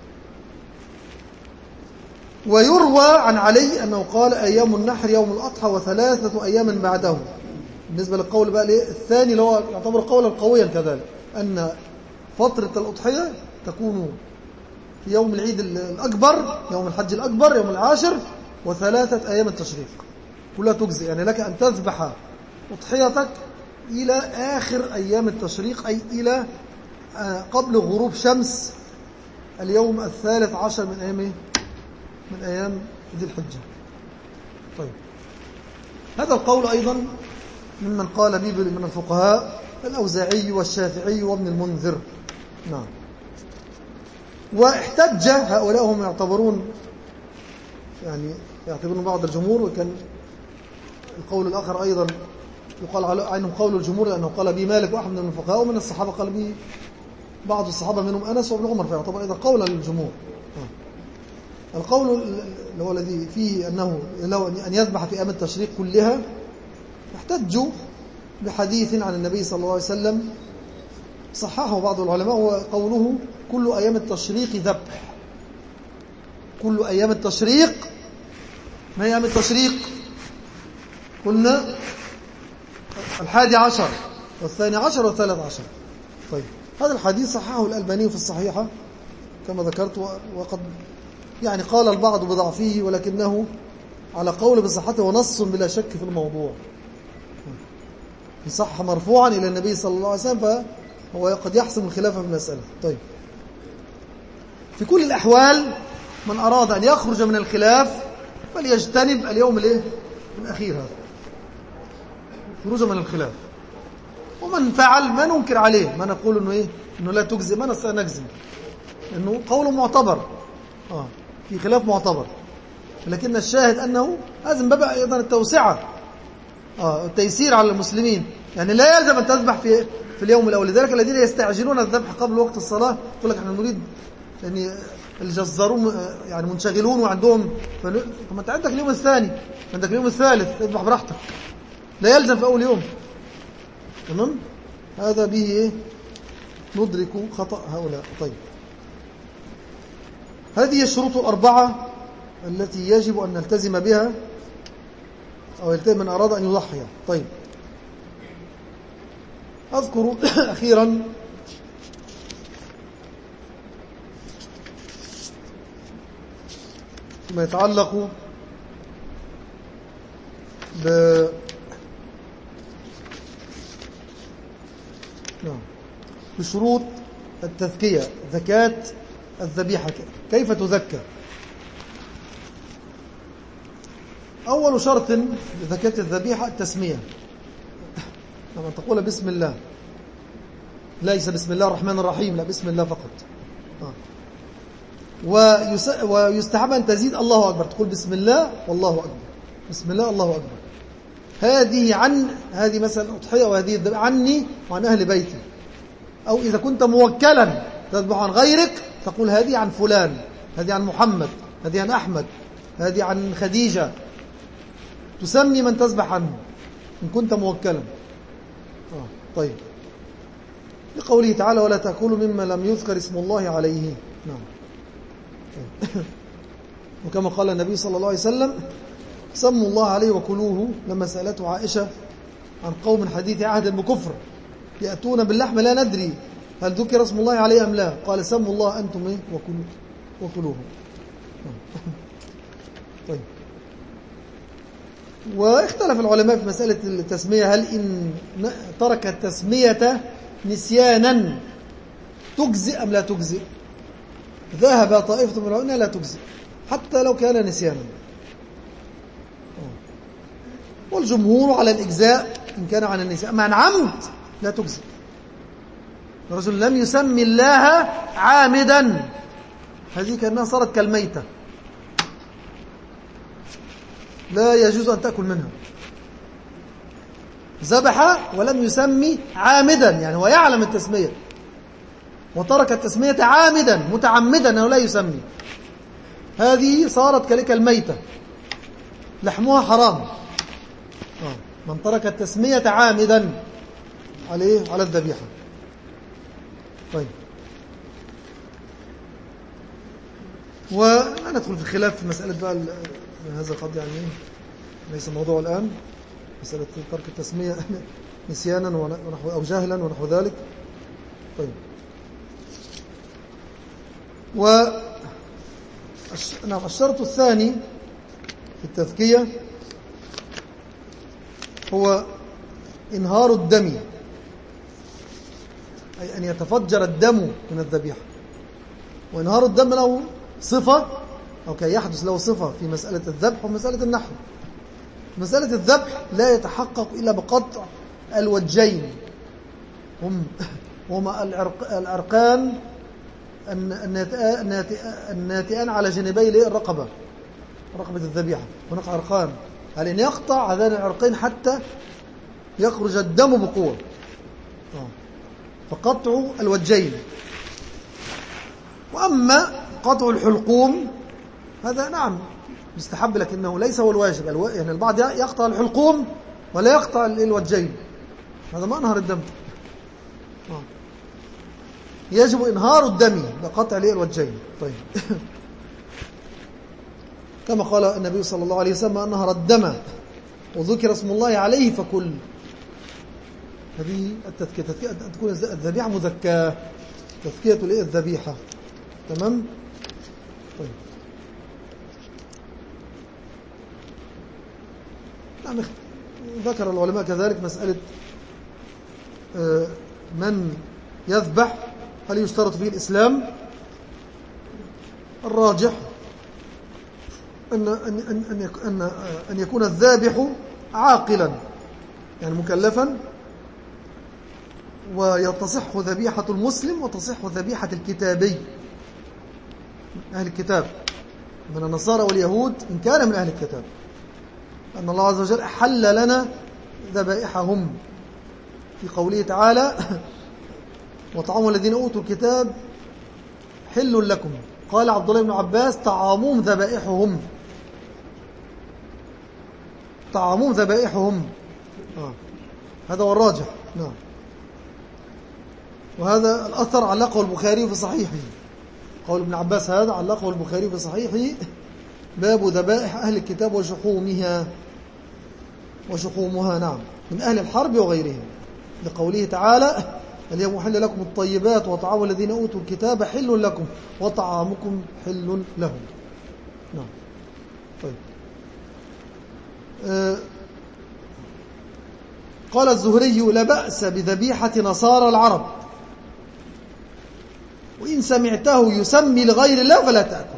ويروى عن علي أنه قال: أيام النحر يوم الأضحى و3 أيام بعده. بالنسبة للقول بقى الثاني اللي هو يعتبر قولا قويا كذلك، أن فترة الأضحية تكون في يوم العيد الأكبر، يوم الحج الأكبر، يوم العاشر، و3 أيام التشريق كلها تجزي. يعني لك أن تذبح أضحيتك إلى آخر أيام التشريق، أي إلى قبل غروب شمس اليوم 13 من أيام من أيام ذي الحجة. طيب هذا القول أيضا ممن قال به من الفقهاء الأوزاعي والشافعي وابن المنذر. نعم. واحتج هؤلاء هم يعتبرون بعض الجمهور، وكان القول الآخر أيضا يقال عنه قول الجمهور لأنه قال به مالك وأحمد من الفقهاء، ومن الصحابة قال به بعض الصحابة منهم أنس وابن عمر، فيعتبر أيضا قولا للجمهور. القول اللي هو الذي فيه أنه أن يذبح في أيام التشريق كلها احتجوا بحديث عن النبي صلى الله عليه وسلم صححه بعض العلماء، هو قوله كل أيام التشريق ذبح. كل أيام التشريق. ما هي أيام التشريق؟ قلنا 11 و12 و13. طيب هذا الحديث صححه الألباني في الصحيحة كما ذكرت، وقد قال البعض بضعفه، ولكنه على قول بصحته ونص بلا شك في الموضوع، صح مرفوعا إلى النبي صلى الله عليه وسلم، فهو قد يحسم الخلاف في المسألة. طيب في كل الأحوال من أراد أن يخرج من الخلاف فليجتنب اليوم الأخير هذا، خروجا من الخلاف. ومن فعل ما ننكر عليه، ما نقول إنه لا تجزي، ما نجزم، إنه قول معتبر في خلاف معتبر، لكن الشاهد أنه هذا من باب أيضا التوسعة التيسير على المسلمين، لا يلزم أن تذبح في اليوم الأول. لذلك الذين يستعجلون الذبح قبل وقت الصلاة يقول لك احنا نريد الجزارون منشغلون وعندهم، طب ما انت عندك اليوم الثاني، عندك اليوم الثالث، اذبح براحتك، لا يلزم في أول يوم. تمام؟ هذا به ندرك خطأ هؤلاء. طيب هذه الشروط الأربعة التي يجب أن نلتزم بها أو يلتزم من أراد أن يضحي. طيب أذكر أخيرا ما يتعلق بشروط التذكية، زكاة الذبيحة، كيف تذكى؟ أول شرط لزكاة الذبيحة التسمية، لما تقول بسم الله، ليس بسم الله الرحمن الرحيم، لا بسم الله فقط. ويستحب أن تزيد الله أكبر، تقول بسم الله والله أكبر، بسم الله الله أكبر. هذه مثلا أضحية، وهذه الذبيحة عني وعن أهل بيتي. أو إذا كنت موكلا تذبح عن غيرك تقول هذه عن فلان، هذه عن محمد، هذه عن أحمد، هذه عن خديجة، تسمي من تذبح عنه إن كنت موكلا. طيب لقوله تعالى ولا تأكلوا مما لم يذكر اسم الله عليه. نعم. وكما قال النبي صلى الله عليه وسلم سموا الله عليه وكلوه، لما سألته عائشة عن قوم حديث عهد بكفر يأتون باللحم لا ندري هل ذكر اسم الله عليه أم لا، قال سموا الله أنتم وكلوه. طيب واختلف العلماء في مسألة التسمية، هل إن ترك التسمية نسيانا تجزئ أم لا تجزئ؟ ذهب طائفة من العلماء لا تجزئ حتى لو كان نسيانا، والجمهور على الإجزاء إن كان عن النسيان. مع عمد لا تجزئ. الرجل لم يسمي الله عامدا، هذه كأنها صارت كالميتة، لا يجوز أن تأكل منها. ذبح ولم يسمي عامدا، هو يعلم التسمية وترك التسمية عامدا متعمدا أنه لا يسمي، هذه صارت كالميتة، لحمها حرام. من ترك التسمية عامدا على الذبيحة. طيب ولا ندخل في الخلاف في مسألة بقى هذا قد ليس الموضوع الآن، مسألة ترك التسمية نسيانا أو جهلا ونحو ذلك. طيب نعم. الشرط الثاني في التذكية هو إنهار الدم، أي أن يتفجر الدم من الذبيحة. وإنهار الدم له صفة أو كي يحدث له صفة في مسألة الذبح ومسألة النحر. مسألة الذبح لا يتحقق إلا بقطع الوجين هما العرقان الناتئان على جانبي الرقبة، رقبة الذبيحة. هناك عرقان على أن يقطع هذان العرقين حتى يخرج الدم بقوة، فقطع الوجين. وأما قطع الحلقوم هذا نعم مستحب، لكنه ليس هو الواجب. يعني البعض يقطع الحلقوم ولا يقطع الوجين، هذا ما أنهر الدم. يجب إنهار الدم بقطع الوجين. طيب كما قال النبي صلى الله عليه وسلم: أنهر الدم وذكر اسم الله عليه فكل. هذه التذكية، تكون الذبيحة مذكاة، تذكية الذبيحة. تمام. طيب نعم. ذكر العلماء كذلك مسألة من يذبح هل يشترط فيه الإسلام؟ الراجح أن يكون الذابح عاقلا، يعني مكلفا، ويتصح ذبيحة المسلم وتصح ذبيحة الكتابي أهل الكتاب من النصارى واليهود إن كان من أهل الكتاب، أن الله عز وجل أحل لنا ذبائحهم في قوله تعالى: وطعام الذين أوتوا الكتاب حل لكم. قال عبد الله بن عباس: طعامهم ذبائحهم، طعامهم ذبائحهم. هذا هو الراجح. نعم. وهذا الأثر علقه البخاري في صحيحه، قول ابن عباس هذا علقه البخاري في صحيحه: باب ذبائح أهل الكتاب وشحومها نعم من أهل الحرب وغيرهم، لقوله تعالى: اليوم أحل لكم الطيبات وطعام الذين أوتوا الكتاب حل لكم وطعامكم حل لهم. نعم. طيب قال الزهري: لا بأس بذبيحة نصارى العرب، وإن سمعته يسمي لغير الله فلا تأكل،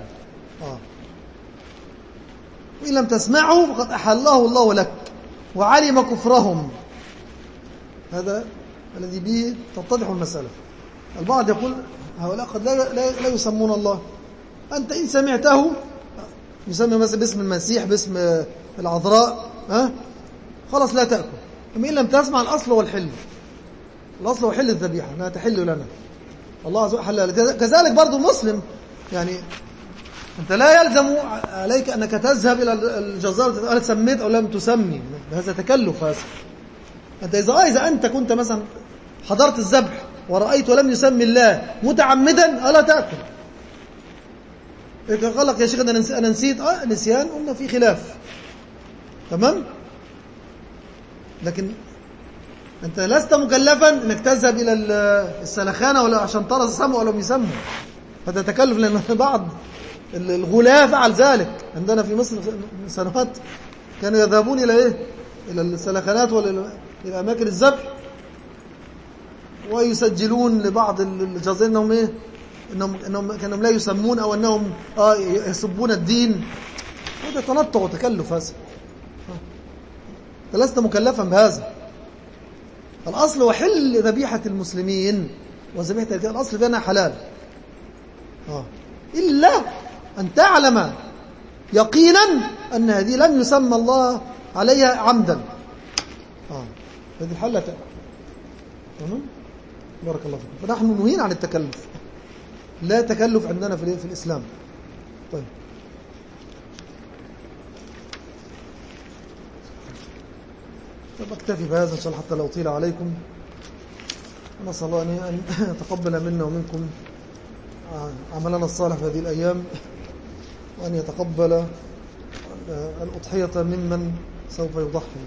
وإن لم تسمعه فقد أحله الله لك وعلم كفرهم. هذا الذي به تتضح المسألة. البعض يقول هؤلاء قد لا يسمون الله. أنت إن سمعته يسمي مثلا باسم المسيح، باسم العذراء، خلاص لا تأكل. أما إن لم تسمع، الأصل هو الحل، الأصل هو حل الذبيحة، أنها تحل لنا، الله عز وجل حلها. كذلك برضو مسلم، يعني أنت لا يلزم عليك أنك تذهب إلى الجزار وتقول سميت أو لم تسمي، هذا تكلف. هذا أنت إذا أنت كنت مثلا حضرت الذبح ورأيت ولم يسمي الله متعمدا ألا تأكل. قال لك يا شيخ أنا نسيت، نسيان قلنا في خلاف. تمام. لكن أنت لست مكلفا أنك تذهب إلى السلخانة ولا عشان ترى السمع ولا يسموا، هذا تكلف. لأن بعض الغلاة فعل ذلك عندنا في مصر سنوات، كانوا يذهبون إلى إلى السلخانات ولا إلى أماكن الذبح، ويسجلون لبعض الجزائر إنهم كانوا لا يسمون، أو أنهم يسبون الدين. هذا تنطع وتكلف. هذا لست مكلفا بهذا. الأصل هو حل ذبيحة المسلمين وذبيحة الكتاب، الأصل فيها حلال، إلا أن تعلم يقينا أن هذه لم يسمى الله عليها عمدا، هذه الحالة تمام. بارك الله فيكم. فنحن نهين عن التكلف، لا تكلف عندنا في الإسلام. طيب أكتفي بهذا إن شاء الله حتى لا أطيل عليكم. نسأل الله أن يتقبل منا ومنكم عملنا الصالح في هذه الأيام، وأن يتقبل الأضحية ممن سوف يضحي.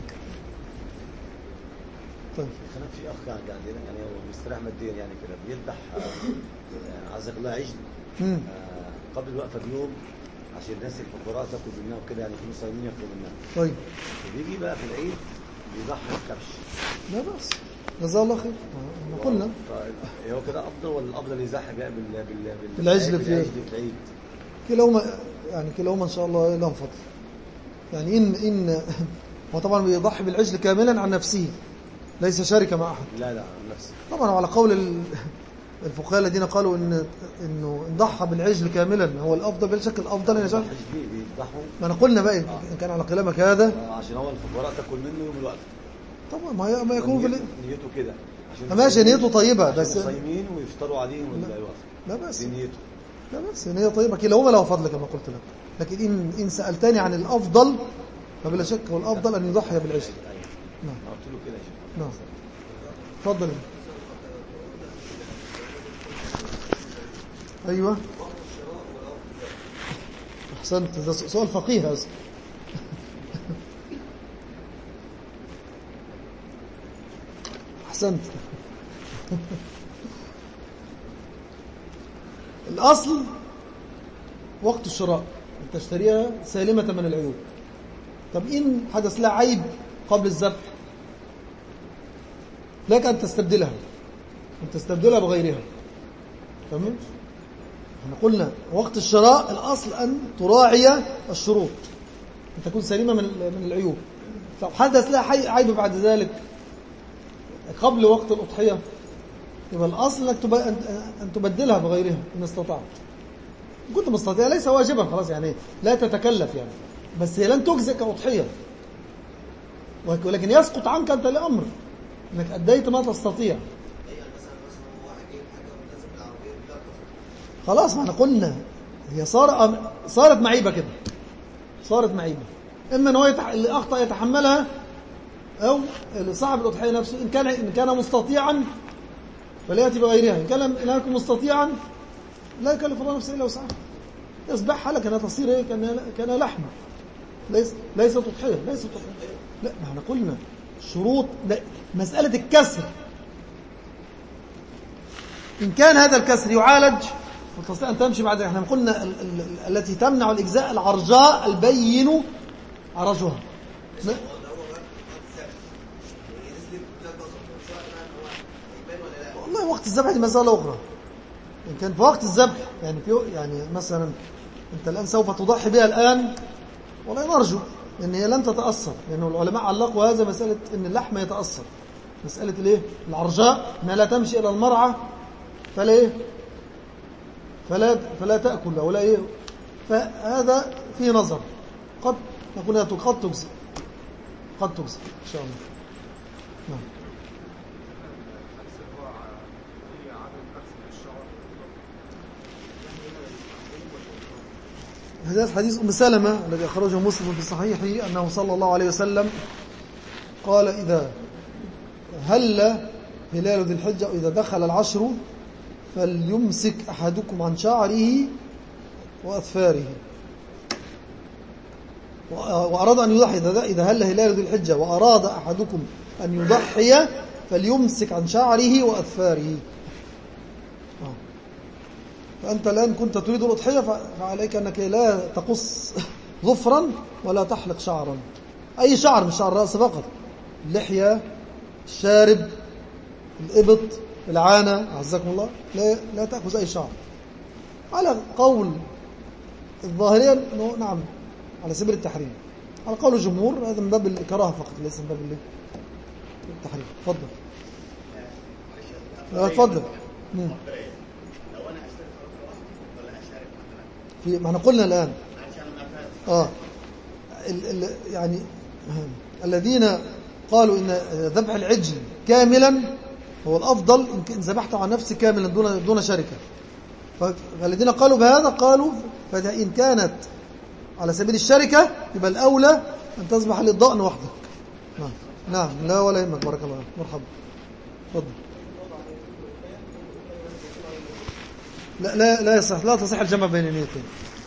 طيب كان في أخ قاعد يعني مستريح ماديا يعني كده بيذبح عزك الله عجل قبل الوقفة بيوم عشان الناس الفقراء تاكل منها وكده، يعني في صايمين ياكلوا منها. طيب وبيجي بقى في العيد بيضحي بكبش. لا بأس. جزاه الله خير. ما قلنا هو كده افضل ولا الافضل يزحف بقى بالعجل في العيد؟ كلاهما ان شاء الله لهم فضل. يعني ان هو طبعا بيضحي بالعجل كاملا عن نفسه، ليس شركه مع احد. لا عن نفسه طبعا. وعلى قول الفقهاء الذين قالوا انه ضحى بالعجل كاملا هو الافضل، بالشكل الافضل ان ما انا قلنا بقى ان كان على كلامك هذا عشان هو الفقراء تاكل منه يوم الوقفه. طبعا ما يكون في نيته كده ماشي، نيته طيبه بس صايمين ويفطروا عليه ولا يوقف. لا بس نيته لا بس نيه طيبه كلاهما له فضل كما قلت لك. لكن ان سالتني عن الافضل فبلا شك هو الافضل ان يضحي بالعجل. نعم قلت له كده. نعم تفضل. ايوه احسنت، ده سؤال فقيه هذا. احسنت. الاصل وقت الشراء تشتريها سالمة من العيوب. طب ان حدث لها عيب قبل الذبح لك ان تستبدلها بغيرها. تمام. احنا قلنا وقت الشراء الاصل ان تراعي الشروط، ان تكون سليمة من العيوب. طب حدث لها عيب بعد ذلك قبل وقت الأضحية يبقى الأصل أن تبدلها بغيرها إن استطعت. كنت مستطيع ليس واجبا خلاص، يعني لا تتكلف يعني، بس هي لن تجزئ كأضحية، ولكن يسقط عنك أنت لأمر أنك أديت ما تستطيع. خلاص ما احنا قلنا هي صارت معيبة كده، صارت معيبة. إما أن هو اللي أخطأ يتحملها، أو صاحب الأضحية نفسه إن كان مستطيعا فليأتي بغيرها، إن كان لم يكن مستطيعا لا يكلف الله نفسه إلا وسعها، يصبحها لكنها تصير إيه؟ كان لحمة، ليست أضحية. لا ما احنا قلنا شروط مسألة الكسر، إن كان هذا الكسر يعالج وتستطيع أن تمشي بعد. احنا قلنا التي تمنع الإجزاء العرجاء البين عرجها. والله وقت الذبح دي مسألة أخرى. إن كان في وقت الذبح يعني مثلا أنت الآن سوف تضحي بها الآن، والله نرجو أن هي لن تتأثر، لأن العلماء علقوا هذا مسألة أن اللحم يتأثر، مسألة الإيه؟ العرجاء أنها لا تمشي إلى المرعى فلا إيه؟ فلا تأكل ولا إيه؟ فهذا فيه نظر، قد نقول قد تجزي إن شاء الله. نعم. هذا حديث أم سلمة الذي أخرجه مسلم في صحيحه أنه صلى الله عليه وسلم قال إذا هل هلال ذي الحجة وإذا دخل العشر فليمسك أحدكم عن شعره وأظفاره، وأراد أن يضحي إذا هل هلال ذي الحجة وأراد أحدكم أن يضحي فليمسك عن شعره وأظفاره. فأنت الآن كنت تريد الأضحية فعليك أنك لا تقص ظفرا ولا تحلق شعرا، أي شعر مش شعر الرأس فقط، اللحية، الشارب، الإبط، العانة، أعزكم الله، لا تأخذ أي شعر. على قول الظاهرية نعم على سبيل التحريم، على قول الجمهور هذا من باب الكراهة فقط ليس من باب التحريم. تفضل. ما احنا قلنا الآن يعني الذين قالوا إن ذبح العجل كاملا هو الأفضل إن ذبحته عن نفسه كاملا دون شركة. فالذين قالوا بهذا قالوا فإن كانت على سبيل الشركة يبقى الأولى أن تذبح للضأن وحدك. نعم لا ولا يهمك، بارك الله، مرحبا، تفضل. لا يصح، لا تصح الجمع بين النيتين.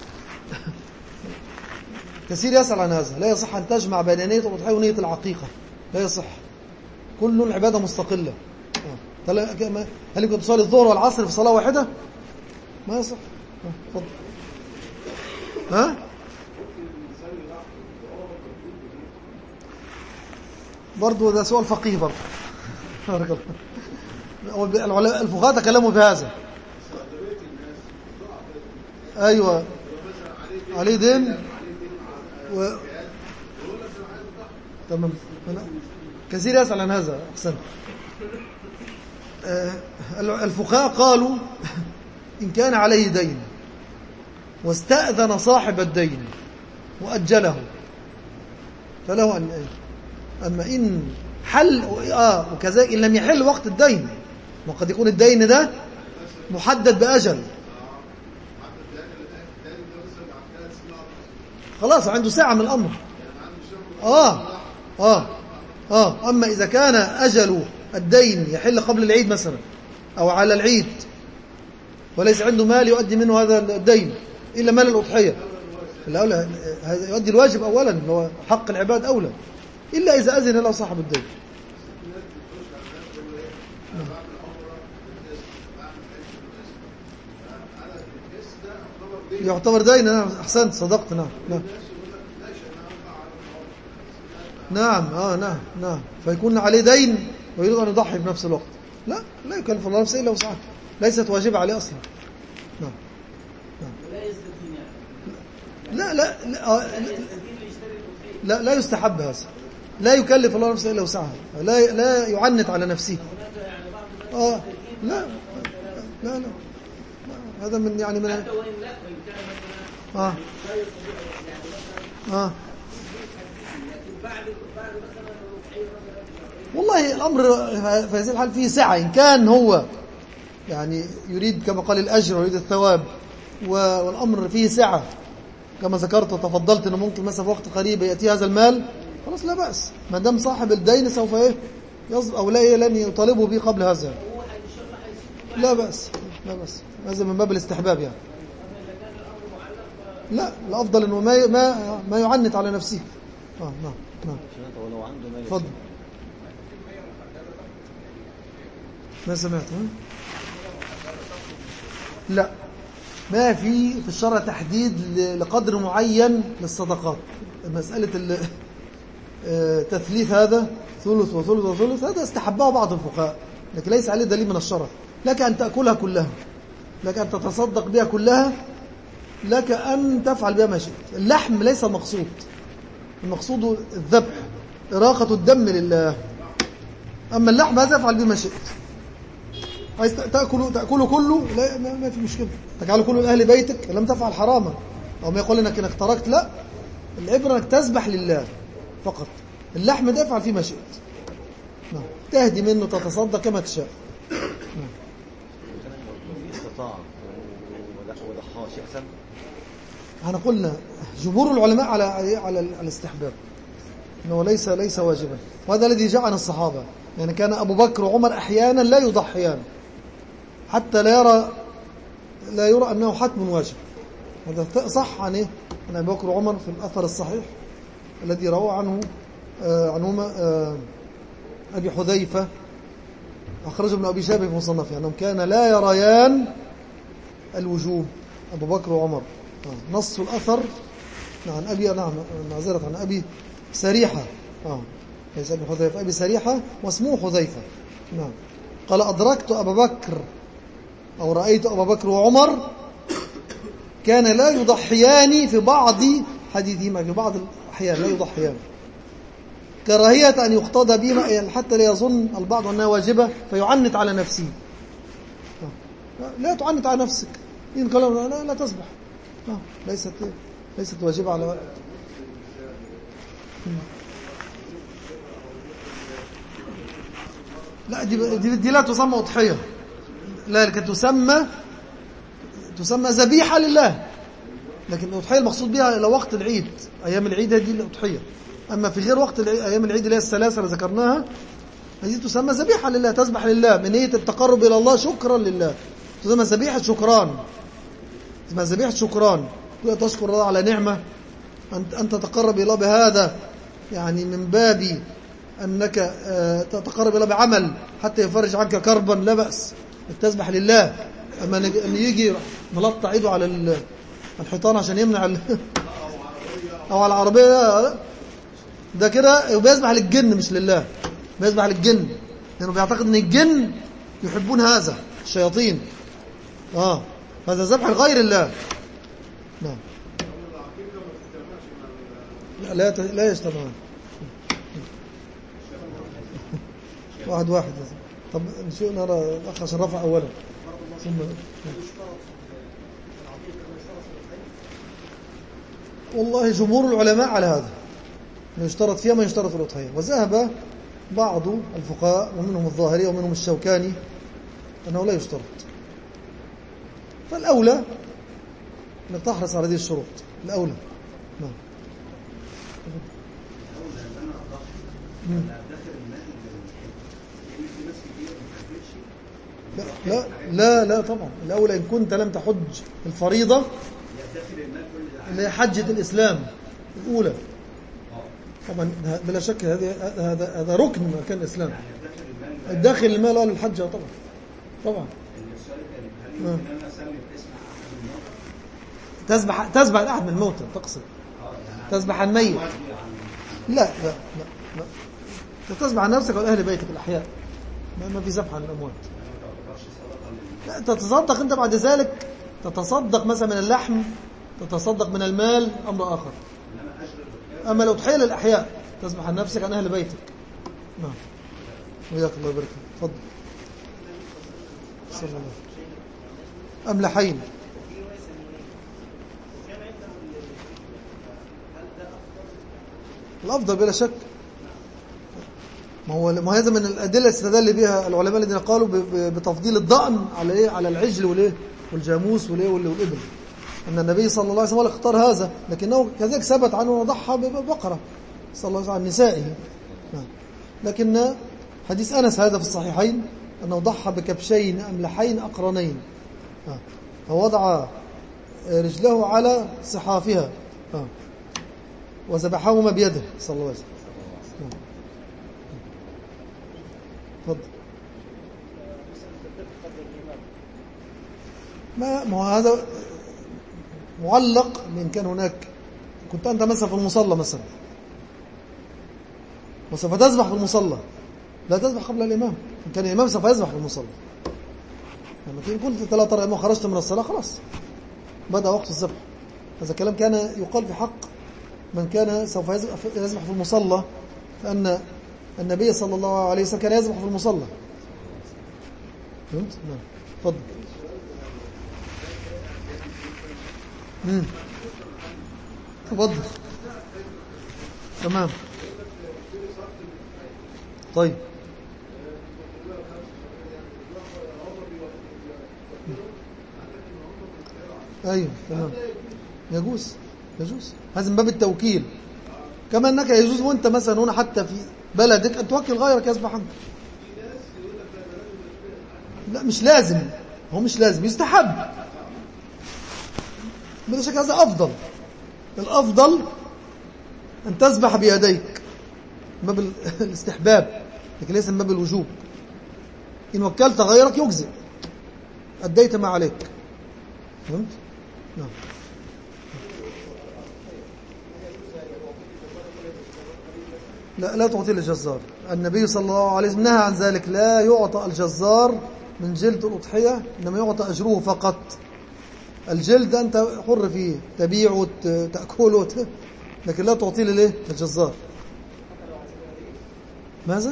كثير يسأل عن هذا، لا يصح أن تجمع بين نية الأضحية ونية العقيقة، لا يصح، كل العبادة مستقلة. هل يمكن تصلي الظهر والعصر في صلاة واحدة؟ ما يصح. تفضل. برضو ده سؤال فقيه برضو. الفقهاء تكلموا في هذا. أيوة عليه دين تمام. كثير يسأل عن هذا. أحسن. الفقهاء قالوا إن كان عليه دين واستأذن صاحب الدين وأجله فله أن أما إن حل وكذلك إن لم يحل وقت الدين، وقد يكون الدين ده محدد بأجل، خلاص عنده ساعة من الأمر. أما إذا كان أجل الدين يحل قبل العيد مثلا أو على العيد وليس عنده مال يؤدي منه هذا الدين إلا مال الأضحية، يؤدي الواجب أولا هو حق العباد أولا، إلا إذا أذن له صاحب الدين. يعتبر دين. نعم أحسنت صدقت. نعم فيكون عليه دين ويريد أن يضحي بنفس الوقت، لا يكلف الله نفسه إلا وسعها، ليست واجبة عليه أصلا. نعم. لا يستحب هذا، لا يكلف الله نفسه إلا وسعها، لا يعنت على نفسه. لا هذا من يعني من والله الأمر في هذه الحال فيه سعة. إن كان هو يعني يريد كما قال الأجر ويريد الثواب والأمر فيه سعة كما ذكرت وتفضلت أنه ممكن مثلا في وقت قريب يأتي هذا المال، خلاص لا بأس، ما دام صاحب الدين سوف أو لن يطالبه به قبل هذا، لا بأس. هذا من باب الاستحباب يعني. لا الأفضل أنه ما يعنت على نفسه. نعم. تفضل. ما سمعت. لا ما في الشرع تحديد لقدر معين للصدقات. مسألة تثليث هذا ثلث وثلث وثلث هذا استحبه بعض الفقهاء، لكن ليس عليه دليل من الشرع. لك أن تأكلها كلها، لك أن تتصدق بها كلها، لك أن تفعل بها ما شئت. اللحم ليس المقصود، المقصود الذبح، إراقة الدم لله. أما اللحم هذا يفعل به ما شئت. عايز تأكله كله لا ما في مشكلة، تجعله كله لأهل بيتك، لم تفعل حراما أو ما يقول إنك تركت، لا، العبرة إنك تذبح لله فقط. اللحم ده افعل فيه ما شئت. تهدي منه، تتصدق كما تشاء. استطاع وضحاه شيء أحسن. احنا قلنا جمهور العلماء على الاستحباب، انه ليس واجبا، وهذا الذي جاء عن الصحابة. يعني كان أبو بكر وعمر أحيانا لا يضحيان حتى لا يرى أنه حتم واجب. هذا صح عن أبي بكر وعمر في الأثر الصحيح الذي روى عنهما أبي حذيفة، أخرجه ابن أبي شيبة في مصنفه، أنهم كان لا يريان الوجوب أبو بكر وعمر. نص الأثر عن أبي سريحة، ليس أبي حذيفة، أبي سريحة واسمه حذيفة. قال أدركت أبا بكر أو رأيت أبا بكر وعمر كان لا يضحيان في بعض حديثهما، في بعض الأحيان لا يضحيان، كراهية أن يقتضى بهما حتى لا يظن البعض أنها واجبة فيعنت على نفسه. لا تعنت على نفسك، إن قال لا تسبح، ليست واجبة على وقت. لا دي لا تسمى أضحية، لا، لكن تسمى ذبيحة لله. لكن الأضحية المقصود بها إلى وقت العيد، أيام العيد دي الأضحية. أما في غير وقت أيام العيد اللي هي الثلاثة اللي ذكرناها، هذه تسمى ذبيحة لله، تذبح لله من نية التقرب إلى الله شكرا لله، تسمى ذبيحة شكران. تسمى ذبيحة شكران، تشكر الله على نعمة، أن تتقرب إلى الله بهذا، يعني من باب أنك تتقرب إلى بعمل حتى يفرج عنك كربا، لا بأس، تذبح لله. أما أن يجي ملطع عيده على الحيطان عشان يمنع أو على العربية، ده كده بيذبح للجن مش لله، بيذبح للجن. لأنه بيعتقد أن الجن يحبون هذا، الشياطين. هذا ذبح لغير الله. نعم. لا يجتمعون. واحد. طب نشوف نرى الأخ عشان رفع أولا ثم. والله جمهور العلماء على هذا، ما يشترط فيها ما يشترط في الأضحية. وذهب بعض الفقهاء ومنهم الظاهري ومنهم الشوكاني أنه لا يشترط. فالأولى أنك تحرص على هذه الشروط، الأولى. نعم. لا طبعا. الأولى إن كنت لم تحج الفريضة اللي هي حجة الإسلام الأولى، طبعا بلا شك هذا ركن من أركان الإسلام، الداخل المال للحج طبعا. تذبح الأحد من الموتى، تقصد تذبح عن ميت؟ لا تذبح عن نفسك وأهل بيتك الأحياء، ما في ذبح عن الأموات. لا تتصدق أنت بعد ذلك، تتصدق مثلا من اللحم، تتصدق من المال، أمر آخر. أما الأضحية للأحياء تذبح عن نفسك عن أهل بيتك. نعم. وياك الله يبارك فيك. تفضل. صلى الله أملحين. الأفضل بلا شك. ما هذا من الأدلة استدل بها العلماء الذين قالوا بتفضيل الضأن على العجل والجاموس والإبل، أن النبي صلى الله عليه وسلم اختار هذا، لكنه كذلك ثبت عنه ضحى ببقرة صلى الله عليه وسلم عن نسائه. لكن حديث أنس هذا في الصحيحين أنه ضحى بكبشين أملحين أقرنين، فوضع رجله على صحافها وذبحهما بيده صلى الله عليه وسلم. تفضل. ما هو هذا معلق من كان هناك. كنت أنت مثلا في المصلى مثلا وسوف تذبح في المصلى، لا تذبح قبل الإمام. إن كان الإمام سوف يذبح في المصلى، لما كنت 3 أيام خرجت من الصلاة خلاص بدأ وقت الذبح. هذا الكلام كان يقال في حق من كان سوف يذبح في المصلى، لأن النبي صلى الله عليه وسلم كان يذبح في المصلى. فهمت؟ نعم. تفضل. تفضل. تمام. طيب. ايوه تمام. يجوز هذا من باب التوكيل، كما انك يجوز وانت مثلا هنا حتى في بلدك ان توكل غيرك يذبح عنك. لا مش لازم، هو مش لازم، يستحب بلا شك. هذا افضل، الافضل ان تذبح بيديك من باب الاستحباب، لكن ليس من باب الوجوب. ان وكلت غيرك يجزئ، اديت ما عليك. فهمت؟ نعم. لا تعطي للجزار. النبي صلى الله عليه وسلم نهى عن ذلك، لا يعطى الجزار من جلد الأضحية، إنما يعطى أجره فقط. الجلد أنت حر فيه، تبيعه تأكله لكن لا تعطي لليه الجزار. ماذا؟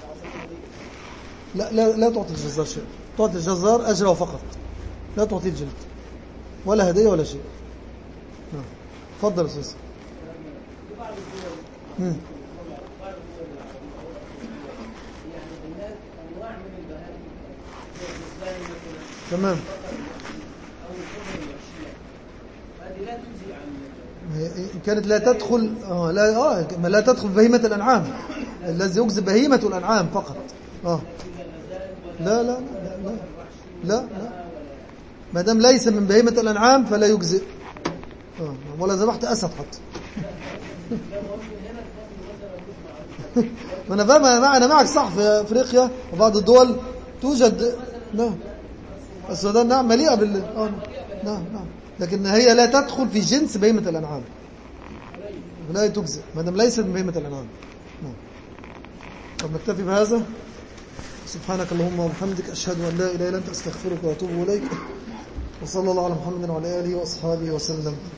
لا تعطي الجزار شيء، تعطي الجزار أجره فقط، لا تعطي الجلد ولا هدية ولا شيء. نعم. تفضل يا أستاذ. تمام. كانت لا تدخل لا تدخل بهيمة الأنعام، الذي يجزي بهيمة الأنعام فقط. لا لا لا لا لا ما دام ليس من بهيمة الأنعام فلا يجزئ. ولا ذبحت أسد حتى. أنا فاهم، أنا معك صح. في أفريقيا وبعض الدول توجد. نعم. السودان نعم مليئة نعم. لكن هي لا تدخل في جنس بهيمة الأنعام، لا تجزئ ما دام ليست من بهيمة الأنعام. نعم. طب نكتفي بهذا. سبحانك اللهم وبحمدك أشهد أن لا إله إلا أنت أستغفرك وأتوب إليك، وصلى الله على محمد وعلى آله وأصحابه وسلم.